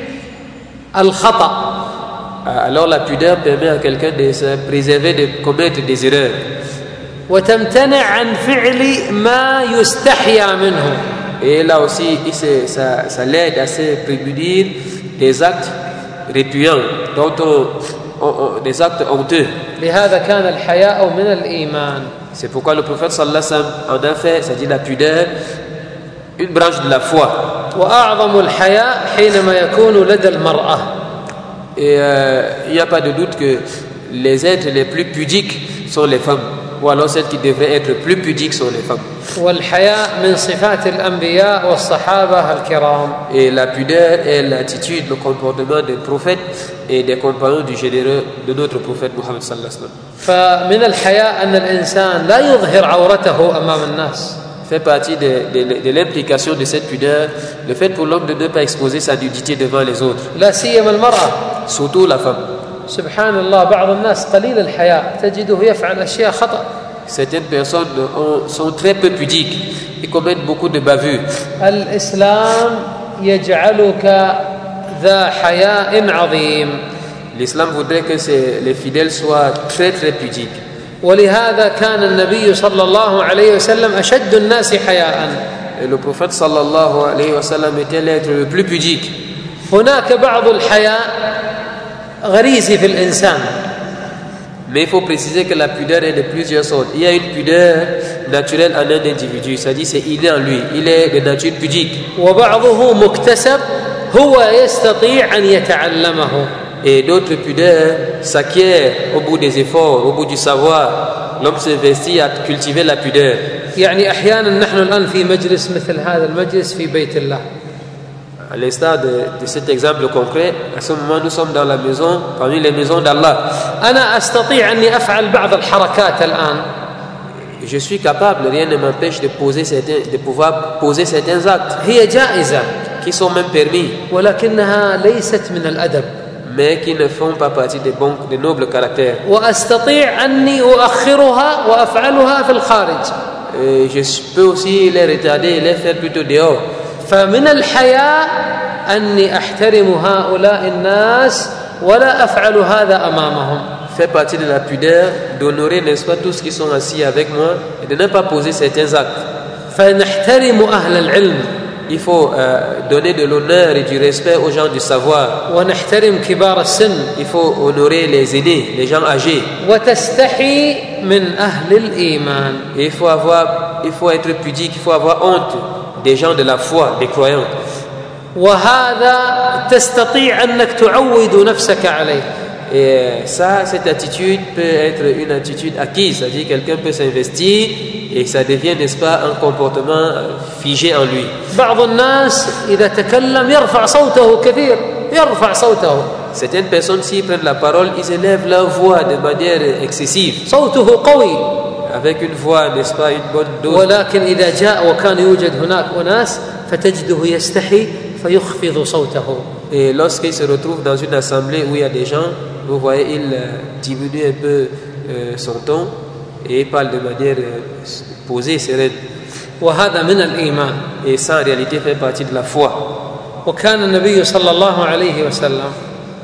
الخطأ. Alors la pudeur permet à quelqu'un de se préserver de commettre des erreurs. وتمتنع عن فعل ما يستحيا منه. Et là aussi, se, ça, ça l'aide à se prémunir des actes répugnants, dont on, on, on, des actes honteux. لهذا كان الحياء من الإيمان. C'est pourquoi le prophète sallallahu alayhi wa sallam en a fait, c'est-à-dire la pudeur, une branche de la foi. وأعظم الحياء حينما يكون لدى المرأة. Et euh, il n'y a pas de doute que les êtres les plus pudiques sont les femmes, ou alors celles qui devraient être plus pudiques sont les femmes. والحياء من صفات الأنبياء والصحابة الكرام. Et la pudeur est l'attitude, le comportement des prophètes et des compagnons du généreux de notre prophète Muhammad sallallahu alayhi wa sallam. فمن الحياء أن الإنسان لا يظهر عورته أمام الناس. Fait partie de, de, de l'implication de cette pudeur, le fait pour l'homme de ne pas exposer sa nudité devant les autres. لا سيما المرأة. Surtout la femme. سبحان الله بعض الناس قليل الحياء تجده يفعل أشياء خطأ. Certaines personnes ont, sont très peu pudiques et commettent beaucoup de bavures. الإسلام يجعلك ذا حياء عظيم. L'islam voudrait que les fidèles soient très très pudiques. ولهذا كان النبي صلى الله عليه وسلم أشد الناس حياء. Et le prophète sallallahu alayhi wa sallam était l'être le plus pudique. هناك بعض الحياء غريزي في الإنسان. Mais il faut préciser que la pudeur est de plusieurs sortes. Il y a une pudeur naturelle en un individu, c'est-à-dire c'est inné en lui, il est de nature pudique. وبعضه مكتسب هو يستطيع أن يتعلمه. Et d'autres pudeurs s'acquièrent au bout des efforts, au bout du savoir. L'homme s'investit à cultiver la pudeur. يعني أحيانا نحن الآن في مجلس مثل هذا المجلس في بيت الله. À l'instar de, de cet exemple concret, à ce moment nous sommes dans la maison, parmi les maisons d'Allah. أنا أستطيع أني أفعل بعض الحركات الآن. Je suis capable, rien ne m'empêche de poser certains, de pouvoir poser certains actes. هي جائزة. Qui sont même permis. ولكنها ليست من الأدب. Mais qui ne font pas partie des bons, des nobles caractères. وأستطيع أني أؤخرها وأفعلها في الخارج. Et je peux aussi les retarder et les faire plutôt dehors. فمن الحياء أني أحترم هؤلاء الناس ولا أفعل هذا أمامهم. fait partie de la pudeur d'honorer, n'est-ce pas, tous qui sont assis avec moi et de ne pas poser certains actes. فنحترم أهل العلم. Il faut euh, donner de l'honneur et du respect aux gens du savoir. ونحترم كبار السن. Il faut honorer les aînés, les gens âgés. وتستحي من أهل الإيمان. Et il faut avoir, il faut être pudique, il faut avoir honte des gens de la foi, des croyants. وهذا تستطيع أنك تعود نفسك عليه. Et ça, cette attitude peut être une attitude acquise, c'est-à-dire quelqu'un peut s'investir et ça devient, n'est-ce pas, un comportement figé en lui. بعض الناس إذا تكلم يرفع صوته كثير يرفع صوته. Certaines personnes, s'ils prennent la parole, ils élèvent leur voix de manière excessive. صوته قوي. Avec une voix, n'est-ce pas, une bonne dose. ولكن إذا جاء وكان يوجد هناك أناس فتجده يستحي فيخفض صوته. Et lorsqu'il se retrouve dans une assemblée où il y a des gens, vous voyez, il diminue un peu euh, son ton et il parle de manière euh, posée, sereine. وهذا من الإيمان. Et ça, en réalité, fait partie de la foi. وكان النبي صلى الله عليه وسلم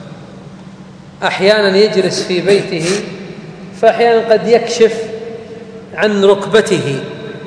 أحيانا يجلس في بيته فأحيانا قد يكشف عن ركبته.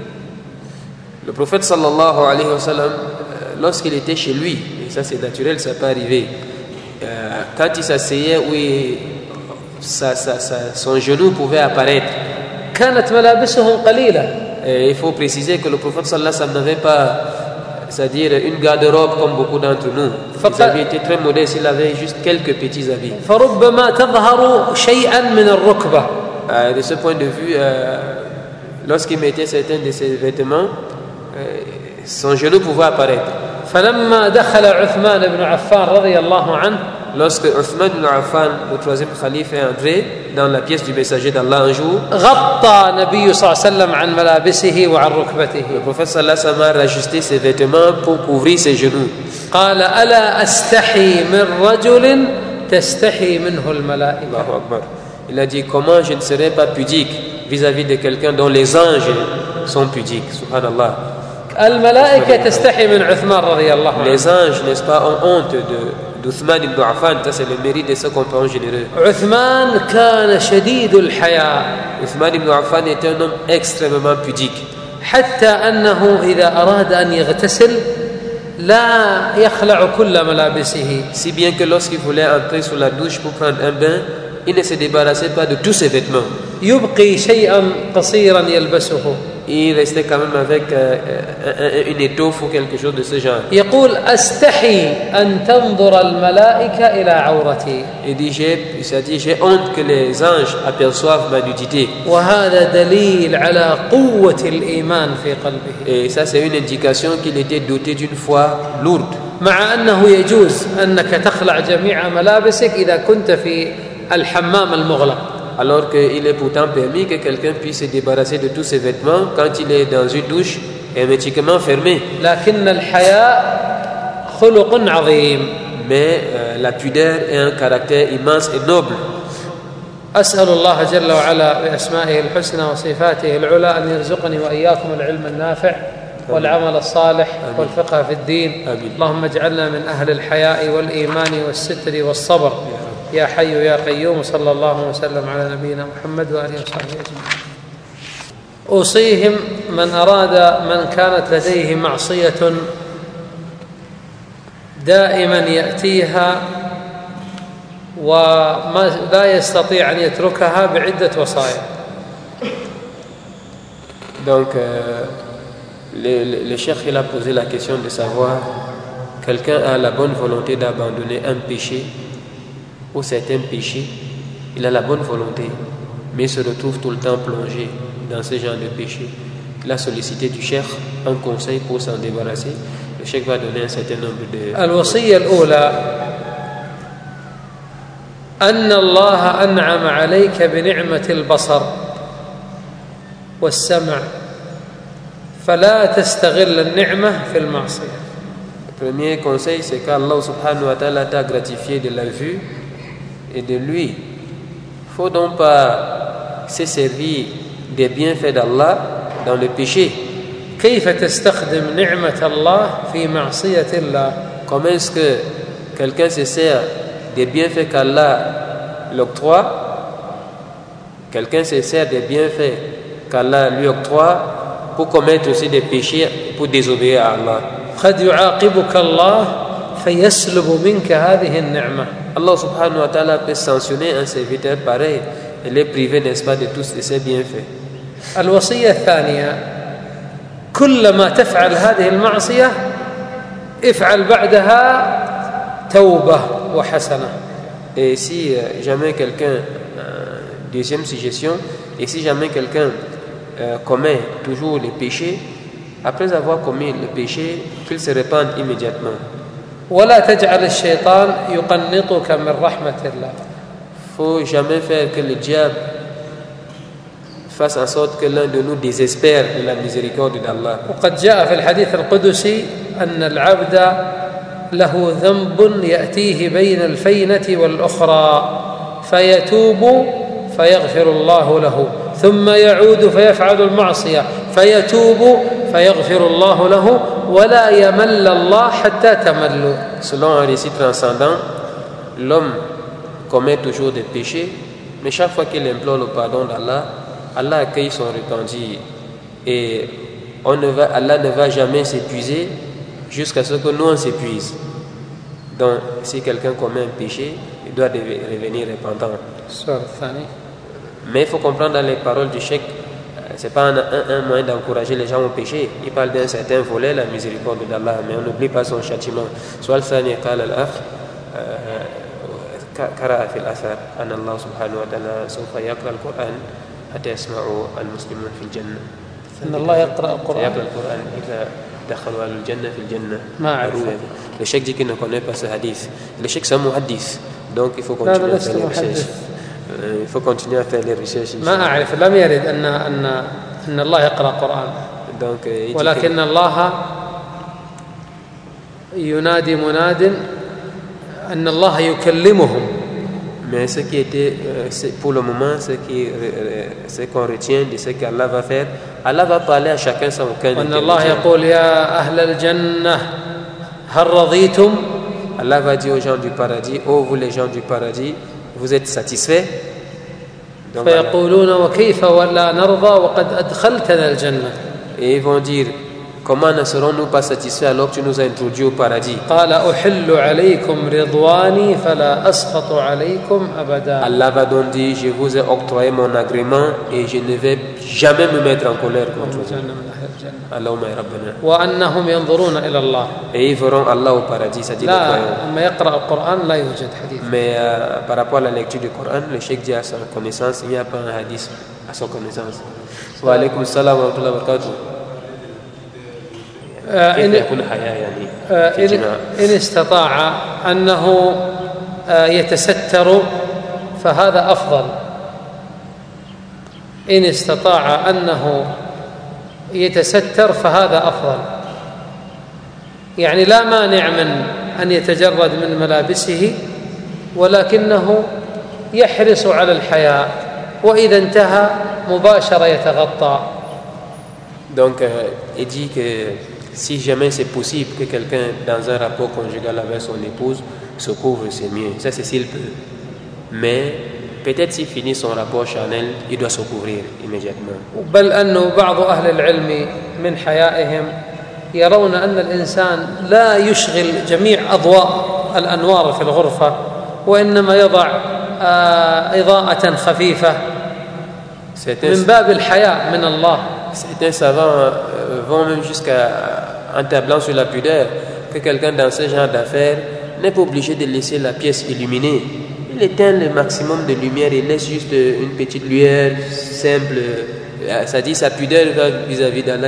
Le prophète sallallahu alayhi wa sallam, lorsqu'il était chez lui, et ça c'est naturel, ça peut arriver, euh, quand il s'asseyait, oui, ça, ça, ça, son genou pouvait apparaître. كانت ملابسهم قليلة. Et il faut préciser que le prophète sallallahu alayhi wa sallam n'avait pas, c'est-à-dire une garde-robe comme beaucoup d'entre nous. Ils avaient été très modestes, il avait juste quelques petits habits. فربما تظهر شيئا من الركبة. Euh, de ce point de vue, euh, lorsqu'il mettait certains de ses vêtements, euh, son genou pouvait apparaître. فلما دخل عثمان بن عفان رضي الله عنه. Lorsque Uthman ibn Affan, le troisième khalife, est entré dans la pièce du messager d'Allah un jour, غطى النبي صلى الله عليه وسلم عن ملابسه وعن ركبته. le prophète sallallahu alayhi wa sallam a rajusté ses vêtements pour couvrir ses genoux. قال ألا أستحي من رجل تستحي منه الملائكة. Allahu Akbar. Il a dit, comment je ne serais pas pudique vis-à-vis de quelqu'un dont les anges sont pudiques. Subhanallah. الملائكة تستحي من عثمان رضي الله عنه. Les anges, n'est-ce pas, ont honte de d'Uthman ibn Affan. Ça c'est le mérite de ce compagnon généreux. عثمان كان شديد الحياء. Uthman ibn Affan était un homme extrêmement pudique. حتى أنه إذا أراد أن يغتسل لا يخلع كل ملابسه. Si bien que lorsqu'il voulait entrer sous la douche pour prendre un bain, il ne se débarrassait pas de tous ses vêtements. يبقي شيئا قصيرا يلبسه. Il restait quand même avec euh, un, une étoffe ou quelque chose de ce genre. يقول أستحي أن تنظر الملائكة إلى عورتي. Il dit, j'ai, il s'est dit, j'ai honte que les anges aperçoivent ma nudité. وهذا دليل على قوة الإيمان في قلبه. Et ça c'est une indication qu'il était doté d'une foi lourde. مع أنه يجوز أنك تخلع جميع ملابسك إذا كنت في الحمام المغلق. Alors qu'il est pourtant permis que quelqu'un puisse se débarrasser de tous ses vêtements quand il est dans une douche hermétiquement fermée. لكن الحياء خلق عظيم. Mais euh, la pudeur est un caractère immense et noble. أسأل الله جل وعلا بأسمائه الحسنى وصفاته العلى أن يرزقني وإياكم العلم النافع والعمل الصالح والفقه في الدين. اللهم اجعلنا من أهل الحياء والإيمان والستر والصبر يا حي يا قيوم. صلى الله وسلم على نبينا محمد وآله وصحبه أجمعين. أوصيهم من أراد من كانت لديه معصية دائما يأتيها وما لا يستطيع أن يتركها بعدة وصايا. Donc euh, le, le, le cheikh il a posé la question de savoir quelqu'un a la bonne volonté d'abandonner un péché ou certains péchés, il a la bonne volonté, mais il se retrouve tout le temps plongé dans ce genre de péché. Il a sollicité du cheikh un conseil pour s'en débarrasser. Le cheikh va donner un certain nombre de... الوصية الأولى أن الله أنعم عليك بنعمة البصر والسمع فلا تستغل النعمة في المعصية. Le premier conseil, c'est qu'Allah subhanahu wa ta'ala t'a gratifié de la vue et de lui. Il ne faut donc pas se servir des bienfaits d'Allah dans le péché. كيف تستخدم نعمة الله في معصية الله؟ Comment est-ce que quelqu'un se sert des bienfaits qu'Allah l'octroie quelqu'un se sert des bienfaits qu'Allah lui octroie pour commettre aussi des péchés, pour désobéir à Allah. قد يعاقبك الله فيسلب منك هذه النعمة. Allah subhanahu wa ta'ala peut sanctionner un serviteur pareil et les priver, n'est-ce pas, de tous de ses bienfaits. الوصية الثانية كلما تفعل هذه المعصية افعل بعدها توبة وحسنة. Et si euh, jamais quelqu'un, euh, deuxième suggestion, et si jamais quelqu'un euh, commet toujours les péchés, après avoir commis le péché, qu'il se répande immédiatement. ولا تجعل الشيطان يقنطك من رحمة الله. Faut jamais faire que le diable fasse en sorte que l'un de nous désespère de la miséricorde d'Allah. وقد جاء في الحديث القدسي أن العبد له ذنب يأتيه بين الفينة والأخرى فيتوب فيغفر الله له ثم يعود فيفعل المعصية فيتوب فيغفر الله له ولا يمل الله حتى تملوا. Selon un récit transcendant, l'homme commet toujours des péchés, mais chaque fois qu'il implore le pardon d'Allah, Allah accueille son repentir et on ne va, Allah ne va jamais s'épuiser jusqu'à ce que nous on s'épuise. Donc si quelqu'un commet un péché, il doit revenir repentant. Mais il faut comprendre dans les paroles du cheikh, ce n'est pas un, un, un moyen d'encourager les gens au péché. Il parle d'un certain volet, la miséricorde d'Allah, mais on n'oublie pas son châtiment. Soit le Sani قال الأخ قرأ في الأثر أن الله سبحانه وتعالى سوف يقرأ القرآن حتى يسمعوا المسلمون في الجنة. أن الله يقرأ القرآن. يقرأ القرآن إذا دخلوا الجنة في الجنة. ما أعرف. Le cheikh dit qu'il ne connaît pas ce hadith. Le cheikh c'est un muhaddith, donc il faut continuer à faire les recherches. Il faut continuer à faire les recherches. ما أعرف لم يرد أن أن أن الله يقرأ القرآن. Donc ولكن الله ينادي مناد أن الله يكلمهم. Mais ce qui était, pour le moment, ce qui, ce qu'on retient de ce qu'Allah va faire, Allah va parler à chacun sans aucun intermédiaire. وأن الله يقول يا أهل الجنة هل رضيتم. Allah va dire aux gens du paradis, ô vous les gens du paradis, vous êtes satisfaits. Donc, فيقولون وكيف ولا نرضى وقد أدخلتنا الجنة. Et ils vont dire, comment ne serons-nous pas satisfaits alors que tu nous as introduits au paradis? قال أحل عليكم رضواني فلا أسخط عليكم أبدا. Allah va donc dire, je vous ai octroyé mon agrément et je ne vais jamais me mettre en colère contre vous. Allahumma ya Rabbana. وأنهم ينظرون إلى الله. Et ils verront Allah au paradis, c'est-à-dire لا لما يقرأ القرآن لا يوجد حديث. Mais euh, par rapport à la lecture du Coran, le cheikh dit à sa connaissance, il n'y a pas un hadith à son connaissance. Wa alaykum salam wa rahmatullahi wa barakatuh. إن, إن استطاع أنه يتستر فهذا أفضل. إن استطاع أنه يتستر فهذا أفضل. يعني لا مانع من أن يتجرد من ملابسه ولكنه يحرص على الحياء وإذا انتهى مباشرة يتغطى. Donc euh, il dit que si jamais c'est possible que quelqu'un dans un rapport conjugal avec son épouse se couvre, c'est mieux. Ça c'est s'il peut. Mais peut-être s'il finit son rapport charnel, il doit se couvrir immédiatement. بل أنه بعض أهل العلم من حيائهم يرون أن الإنسان لا يشغل جميع أضواء الأنوار في الغرفة وإنما يضع إضاءة خفيفة من باب الحياء من الله. Certains savants vont même jusqu'à en tablant sur la pudeur que quelqu'un dans ce genre d'affaires n'est pas obligé de laisser la pièce illuminée. Il éteint le maximum de lumière et laisse juste une petite lumière simple. Ça dit sa pudeur va vis-à-vis d'Allah.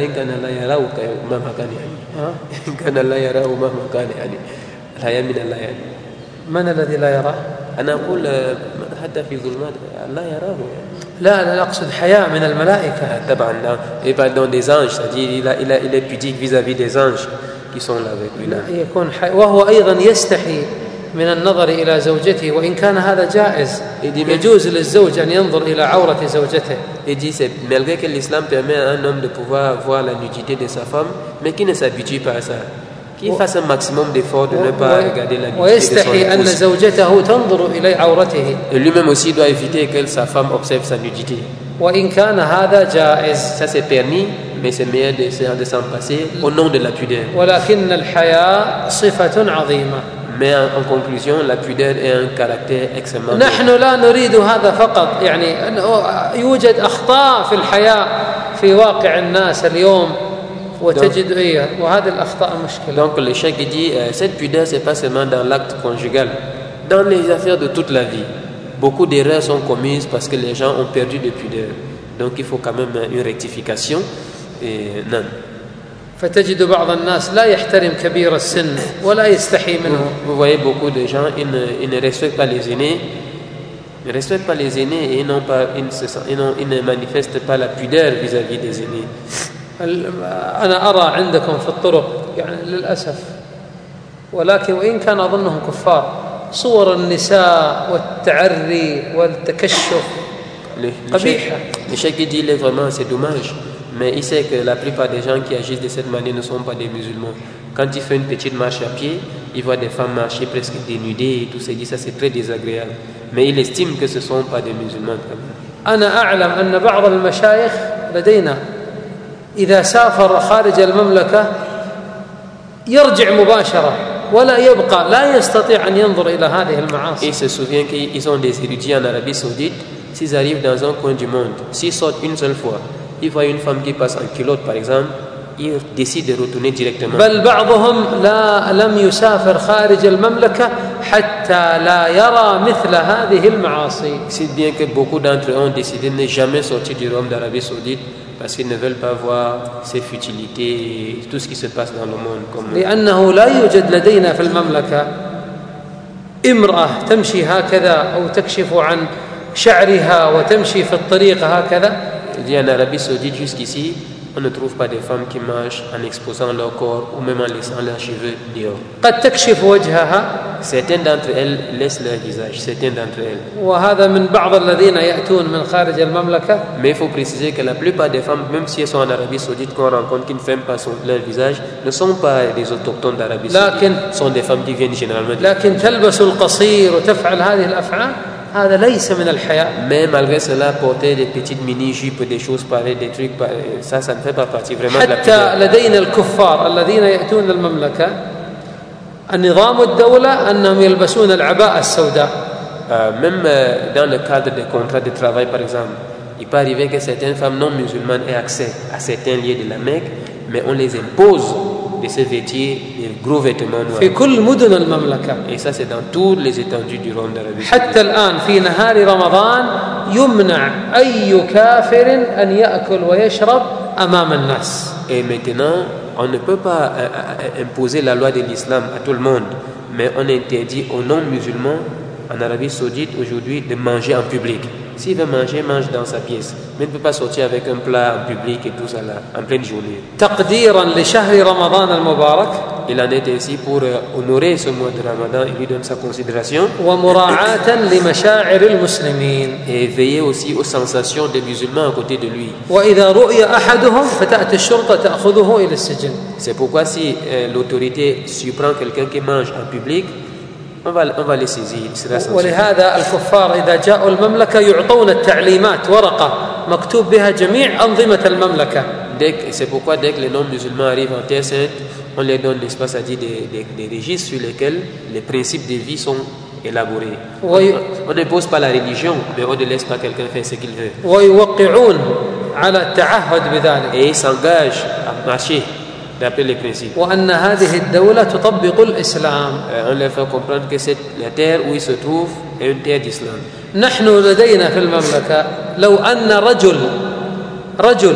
من الذي لا يراه؟ أنا أقول حتى في ظلمات لا يراه. لا لا أقصد حياء من الملائكة. طبعا il parle donc des anges, c'est-à-dire il, a, il, a, il est pudique vis-à-vis des anges qui sont là avec lui là. يكون حي... وهو أيضا يستحي من النظر إلى زوجته وإن كان هذا جائز. يجوز للزوج أن ينظر إلى عورة زوجته. Il dit c'est malgré que l'islam permet à un homme de pouvoir voir la nudité de sa femme, mais qui ne s'habitue pas à ça. qu'il fasse un maximum d'efforts de ne pas regarder la nudité de ويستحي أن son épouse. زوجته تنظر إلى عورته. Et lui-même aussi doit éviter que sa femme observe sa nudité. وإن كان هذا جائز. Ça c'est permis, mais c'est meilleur de, de s'en passer au nom de la pudeur. ولكن الحياء صفة عظيمة. Mais en, en conclusion, la pudeur est un caractère extrêmement. نحن لا نريد هذا فقط، يعني أنه يوجد أخطاء في الحياء في واقع الناس اليوم وتجد إيه وهذه الأخطاء مشكلة. Donc le cheikh dit euh, cette pudeur c'est pas seulement dans l'acte conjugal, dans les affaires de toute la vie. Beaucoup d'erreurs sont commises parce que les gens ont perdu de pudeur. Donc il faut quand même une rectification. Et non. فتجد بعض الناس لا يحترم كبير السن ولا يستحي منه. Vous voyez beaucoup de gens, ils ne, ils ne respectent pas les aînés, ils ne respectent pas les aînés et ils, n'ont pas, ils, ne, se, ils, n'ont, ils ne manifestent pas la pudeur vis-à-vis des aînés. أنا أرى عندكم في الطرق يعني للأسف، ولكن وإن كان أظنهم كفار، صور النساء والتعري والتكشف قبيحة. Le cheikh dit il est vraiment c'est dommage. Mais il sait que la plupart des gens qui agissent de cette manière ne sont pas des musulmans. Quand il fait une petite marche à pied, il voit des femmes marcher presque dénudées et tout ça. Il dit ça c'est très désagréable. Mais il estime que ce ne sont pas des musulmans. أنا أعلم أن بعض المشايخ لدينا إذا سافر خارج المملكة يرجع مباشرة ولا يبقى، لا يستطيع أن ينظر إلى هذه المعاصي. Il se souvient qu'ils ont des érudits en Arabie Saoudite. S'ils arrivent dans un coin du monde, s'ils sortent une seule fois, ils voient une femme qui passe en culotte par exemple, ils décident de retourner directement. بل بعضهم لا لم يسافر خارج المملكة حتى لا يرى مثل هذه المعاصي. Si bien que beaucoup d'entre eux ont décidé de ne jamais sortir du royaume d'Arabie Saoudite parce qu'ils ne veulent pas voir ces futilités et tout ce qui se passe dans le monde. Comme لأنه لا يوجد لدينا في المملكة امرأة تمشي هكذا أو تكشف عن شعرها وتمشي في الطريق هكذا. En Arabie Saoudite jusqu'ici, on ne trouve pas des femmes qui marchent en exposant leur corps ou même en laissant leurs cheveux dehors. قد تكشف وجهها. Certaines d'entre elles laissent leur visage, certaines d'entre elles. وهذا من بعض الذين يأتون من خارج المملكة. Mais il faut préciser que la plupart des femmes, même si elles sont en Arabie Saoudite, qu'on rencontre qui ne ferment pas son, leur visage, ne sont pas des autochtones d'Arabie Saoudite. Ce sont des femmes qui viennent généralement. لكن تلبس القصير وتفعل هذه الأفعال. هذا ليس من الحياء. Mais malgré cela, porter des petites mini-jupes, des choses pareilles, des trucs, ça, ça ne fait pas partie vraiment de la pudeur. حتى لدينا الكفار الذين يأتون المملكة النظام الدولة أنهم يلبسون العباءة السوداء. Même dans le cadre des contrats de travail, par exemple, il peut arriver que certaines femmes non musulmanes aient accès à certains lieux de la Mecque, mais on les impose de se vêtir des gros vêtements noirs. في كل مدن المملكة. Et ça c'est dans toutes les étendues du royaume d'Arabie. حتى الآن في نهار رمضان يمنع أي كافر أن يأكل ويشرب أمام الناس. Et maintenant, on ne peut pas imposer la loi de l'islam à tout le monde, mais on interdit aux non-musulmans en Arabie Saoudite aujourd'hui de manger en public. S'il veut manger, mange dans sa pièce. Mais il ne peut pas sortir avec un plat en public et tout ça là, en pleine journée. تقديرا لشهر رمضان المبارك. Il en est ainsi pour honorer ce mois de Ramadan, il lui donne sa considération. ومراعاة لمشاعر المسلمين. Et veiller aussi aux sensations des musulmans à côté de lui. وإذا رؤي أحدهم فتأتي الشرطة تأخذه إلى السجن. C'est pourquoi si euh, l'autorité surprend quelqu'un qui mange en public, on va, on va les saisir. ولهذا الكفار إذا جاءوا المملكة يعطون التعليمات ورقة مكتوب بها جميع أنظمة المملكة. C'est pourquoi dès que les non-musulmans arrivent en Terre Sainte, on leur donne l'espace à dire des, des, des registres sur lesquels les principes de vie sont élaborés. وي... On n'impose pas la religion, mais on ne laisse pas quelqu'un faire ce qu'il veut. ويوقعون على التعهد بذلك. Et ils s'engagent à marcher d'après les principes. وأن هذه الدولة تطبق الإسلام. On leur fait comprendre que c'est la terre où ils se trouvent est une terre d'islam. نحن لدينا في المملكة لو أن رجل رجل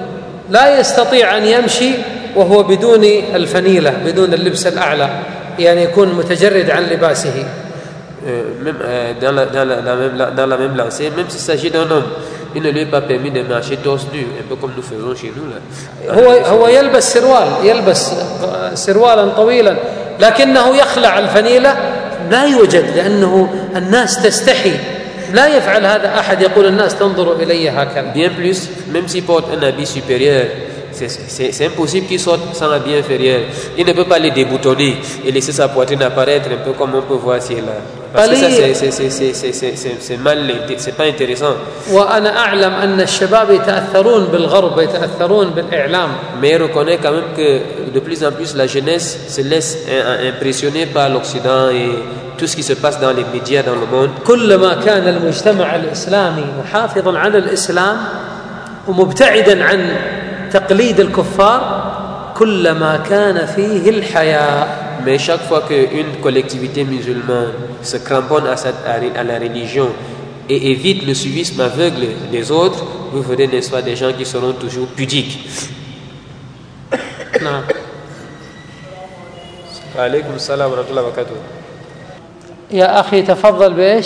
لا يستطيع أن يمشي وهو بدون الفنيلة بدون اللبس الأعلى، يعني يكون متجرد عن لباسه. Même dans la, dans, la, dans, la même, dans la même lancée, même s'il s'agit d'un homme, il ne lui est pas permis de marcher torse nu, un peu comme nous faisons chez nous là. هو هو يلبس سروال، يلبس سروالا طويلا، لكنه يخلع الفنيلة لا يوجد، لأنه الناس تستحي. لا يفعل هذا أحد يقول الناس تنظر إلي هكذا. Bien plus, même s'il porte un habit supérieur, c'est impossible qu'il sorte sans habit inférieur. Il ne peut pas les déboutonner et laisser sa poitrine apparaître un peu comme on peut voir ici et là. Parce que ça, c'est mal, c'est pas intéressant. Mais reconnaît quand même que de plus en plus la jeunesse se laisse impressionner par l'Occident et tout ce qui se passe dans les médias dans le monde. كلما كان المجتمع الإسلامي محافظا على الإسلام ومبتعدا عن تقليد الكفار كلما كان فيه الحياء. Mais chaque fois qu'une collectivité musulmane se cramponne à, cette, à la religion et évite le suivisme aveugle des autres, vous verrez, n'est-ce pas, des gens qui seront toujours pudiques. Non. Alaykoum salam wa rahmatullahi wa barakatuh. يا أخي تفضل بإيش؟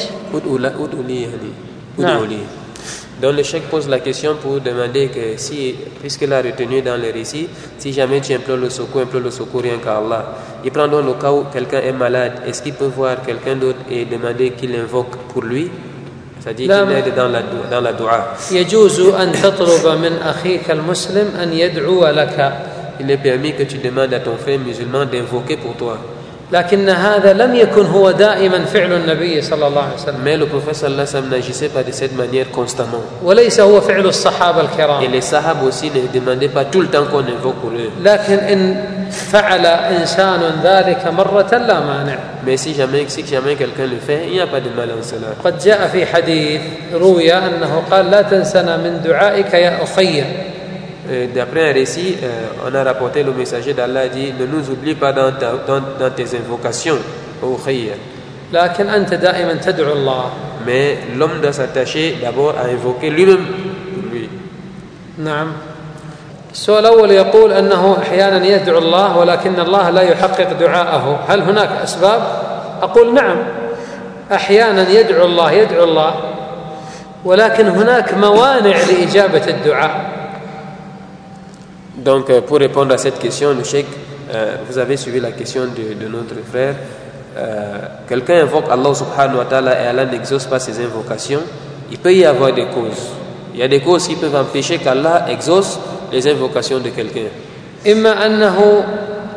Donc le cheikh pose la question pour demander que si, puisqu'il a retenu dans le récit, si jamais tu implores le secours, implore le secours rien qu'à Allah. Il prend donc le cas où quelqu'un est malade, est-ce qu'il peut voir quelqu'un d'autre et demander qu'il invoque pour lui? C'est-à-dire qu'il aide dans la, dans la dua. يجوز أن تطلب من أخيك المسلم أن يدعو لك. Il est permis que tu demandes à ton frère musulman d'invoquer pour toi. لكن هذا لم يكن هو دائما فعل النبي صلى الله عليه وسلم. Mais le prophète sallallahu alayhi wa sallam n'agissait pas de cette manière constamment. وليس هو فعل الصحابة الكرام. Et les sahabes aussi ne demandaient pas tout le temps qu'on invoque pour eux. لكن إن فعل إنسان ذلك مرة لا مانع. Mais si jamais si jamais quelqu'un le fait, il n'y a pas de mal en cela. قد جاء في حديث روي أنه قال لا تنسنا من دعائك يا أخي. D'après un récit, euh, on a rapporté, le messager d'Allah dit: ne nous oublie pas dans, ta, dans, dans tes invocations, ô khayr. لكن أنت دائما تدعو الله. Mais l'homme doit s'attacher d'abord à invoquer lui-même lui. نعم. السؤال الأول يقول أنه أحيانا يدعو الله ولكن الله لا يحقق دعاءه، هل هناك أسباب؟ أقول نعم، أحيانا يدعو الله يدعو الله ولكن هناك موانع لإجابة الدعاء. Donc, pour répondre à cette question, le cheikh, euh, vous avez suivi la question de, de notre frère. Euh, quelqu'un invoque Allah subhanahu wa ta'ala et Allah n'exauce pas ses invocations. Il peut y avoir des causes. Il y a des causes qui peuvent empêcher qu'Allah exauce les invocations de quelqu'un. إما أنه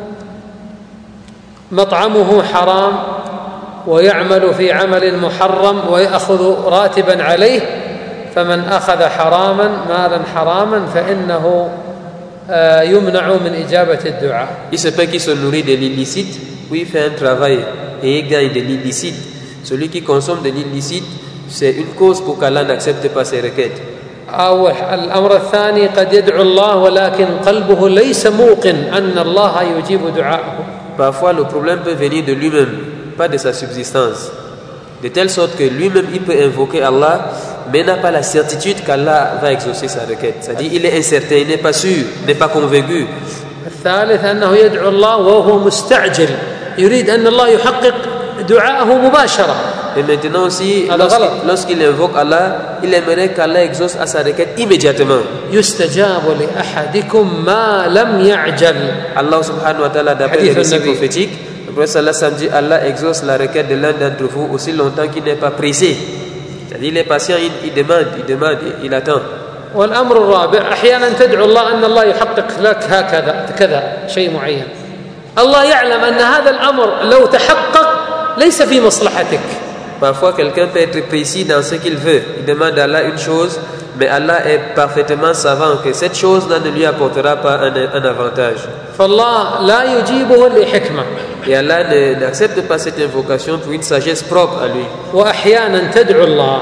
مطعمه حرام ويعمل في عمل محرم ويأخذ راتبا عليه، فمن أخذ حراما مالا حراما فإنه يمنع من إجابة الدعاء. Il se peut qu'il se nourrit de l'illicite, puis il fait un travail et il gagne de l'illicite. Celui qui consomme de l'illicite, c'est une cause pour qu'Allah n'accepte pas ses requêtes. أو الأمر الثاني قد يدعو الله ولكن قلبه ليس موقن أن الله يجيب دعاءه. Parfois le problème peut venir de lui-même, pas de sa subsistance. De telle sorte que lui-même il peut invoquer Allah, mais n'a pas la certitude qu'Allah va exaucer sa requête. C'est-à-dire il est incertain, il n'est pas sûr, il n'est pas convaincu. الثالث أنه يدعو الله وهو مستعجل يريد أن الله يحقق دعاءه مباشرة. Et maintenant aussi, lorsqu'il, lorsqu'il invoque Allah, il aimerait qu'Allah exauce à sa requête immédiatement. يستجاب لأحدكم ما لم يعجل. Allah subhanahu wa ta'ala, d'après les récits prophétiques, le prophète sallallahu alayhi wa sallam dit: Allah exauce la requête de l'un d'entre vous aussi longtemps qu'il n'est pas pressé. C'est-à-dire il est patient, il, il demande, il demande, il attend. والأمر الرابع أحيانا تدعو الله أن الله يحقق لك هكذا كذا شيء معين. الله يعلم أن هذا الأمر لو تحقق ليس في مصلحتك. Parfois quelqu'un peut être précis dans ce qu'il veut. Il demande à Allah une chose, mais Allah est parfaitement savant que cette chose ne lui apportera pas un, un avantage. فالله لا يجيبه لحكمة. Et Allah ne, n'accepte pas cette invocation pour une sagesse propre à lui. وأحيانا تدعو الله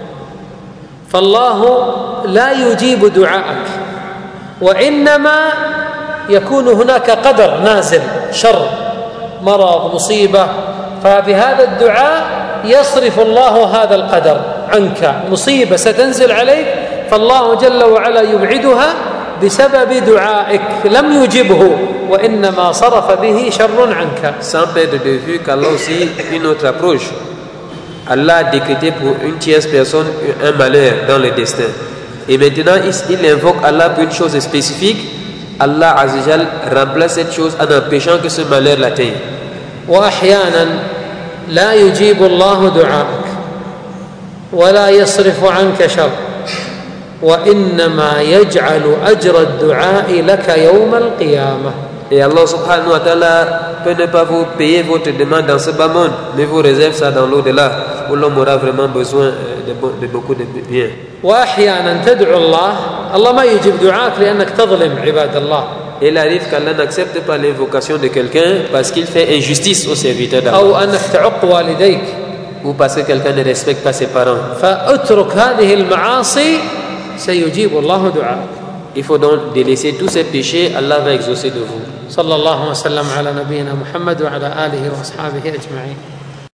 فالله لا يجيب دعاءك وإنما يكون هناك قدر نازل شر مرض مصيبة، فبهذا الدعاء يصرف الله هذا القدر عنك، مصيبة ستنزل عليك فالله جل وعلا يبعدها بسبب دعائك لم يجبه وإنما صرف به شر عنك. Sans perdre de vue qu'Allah aussi une autre approche. Allah a décrété pour une tierce personne un malheur dans le destin. Et maintenant, il, il invoque Allah pour une chose spécifique. Allah Azzajal remplace cette chose en empêchant que ce malheur l'atteigne. وأحيانا لا يجيب الله دعاءك ولا يصرف عنك شر وإنما يجعل أجر الدعاء لك يوم القيامة. Et Allah subhanahu wa ta'ala peut ne pas vous payer votre demande dans ce bas monde, mais vous réserve ça dans l'au-delà, où l'homme aura vraiment besoin de, de beaucoup de biens. وأحيانا تدعو الله الله ما يجيب دعاءك لأنك تظلم عباد الله. Et il arrive qu'Allah n'accepte pas l'invocation de quelqu'un parce qu'il fait injustice aux serviteurs d'Allah. أو أنك تعق والديك. Ou parce que quelqu'un ne respecte pas ses parents. فأترك هذه المعاصي سيجيب الله دعاءك. Il faut donc délaisser tous ces péchés, Allah va exaucer de vous. صلى الله وسلم على نبينا محمد وعلى آله وأصحابه أجمعين.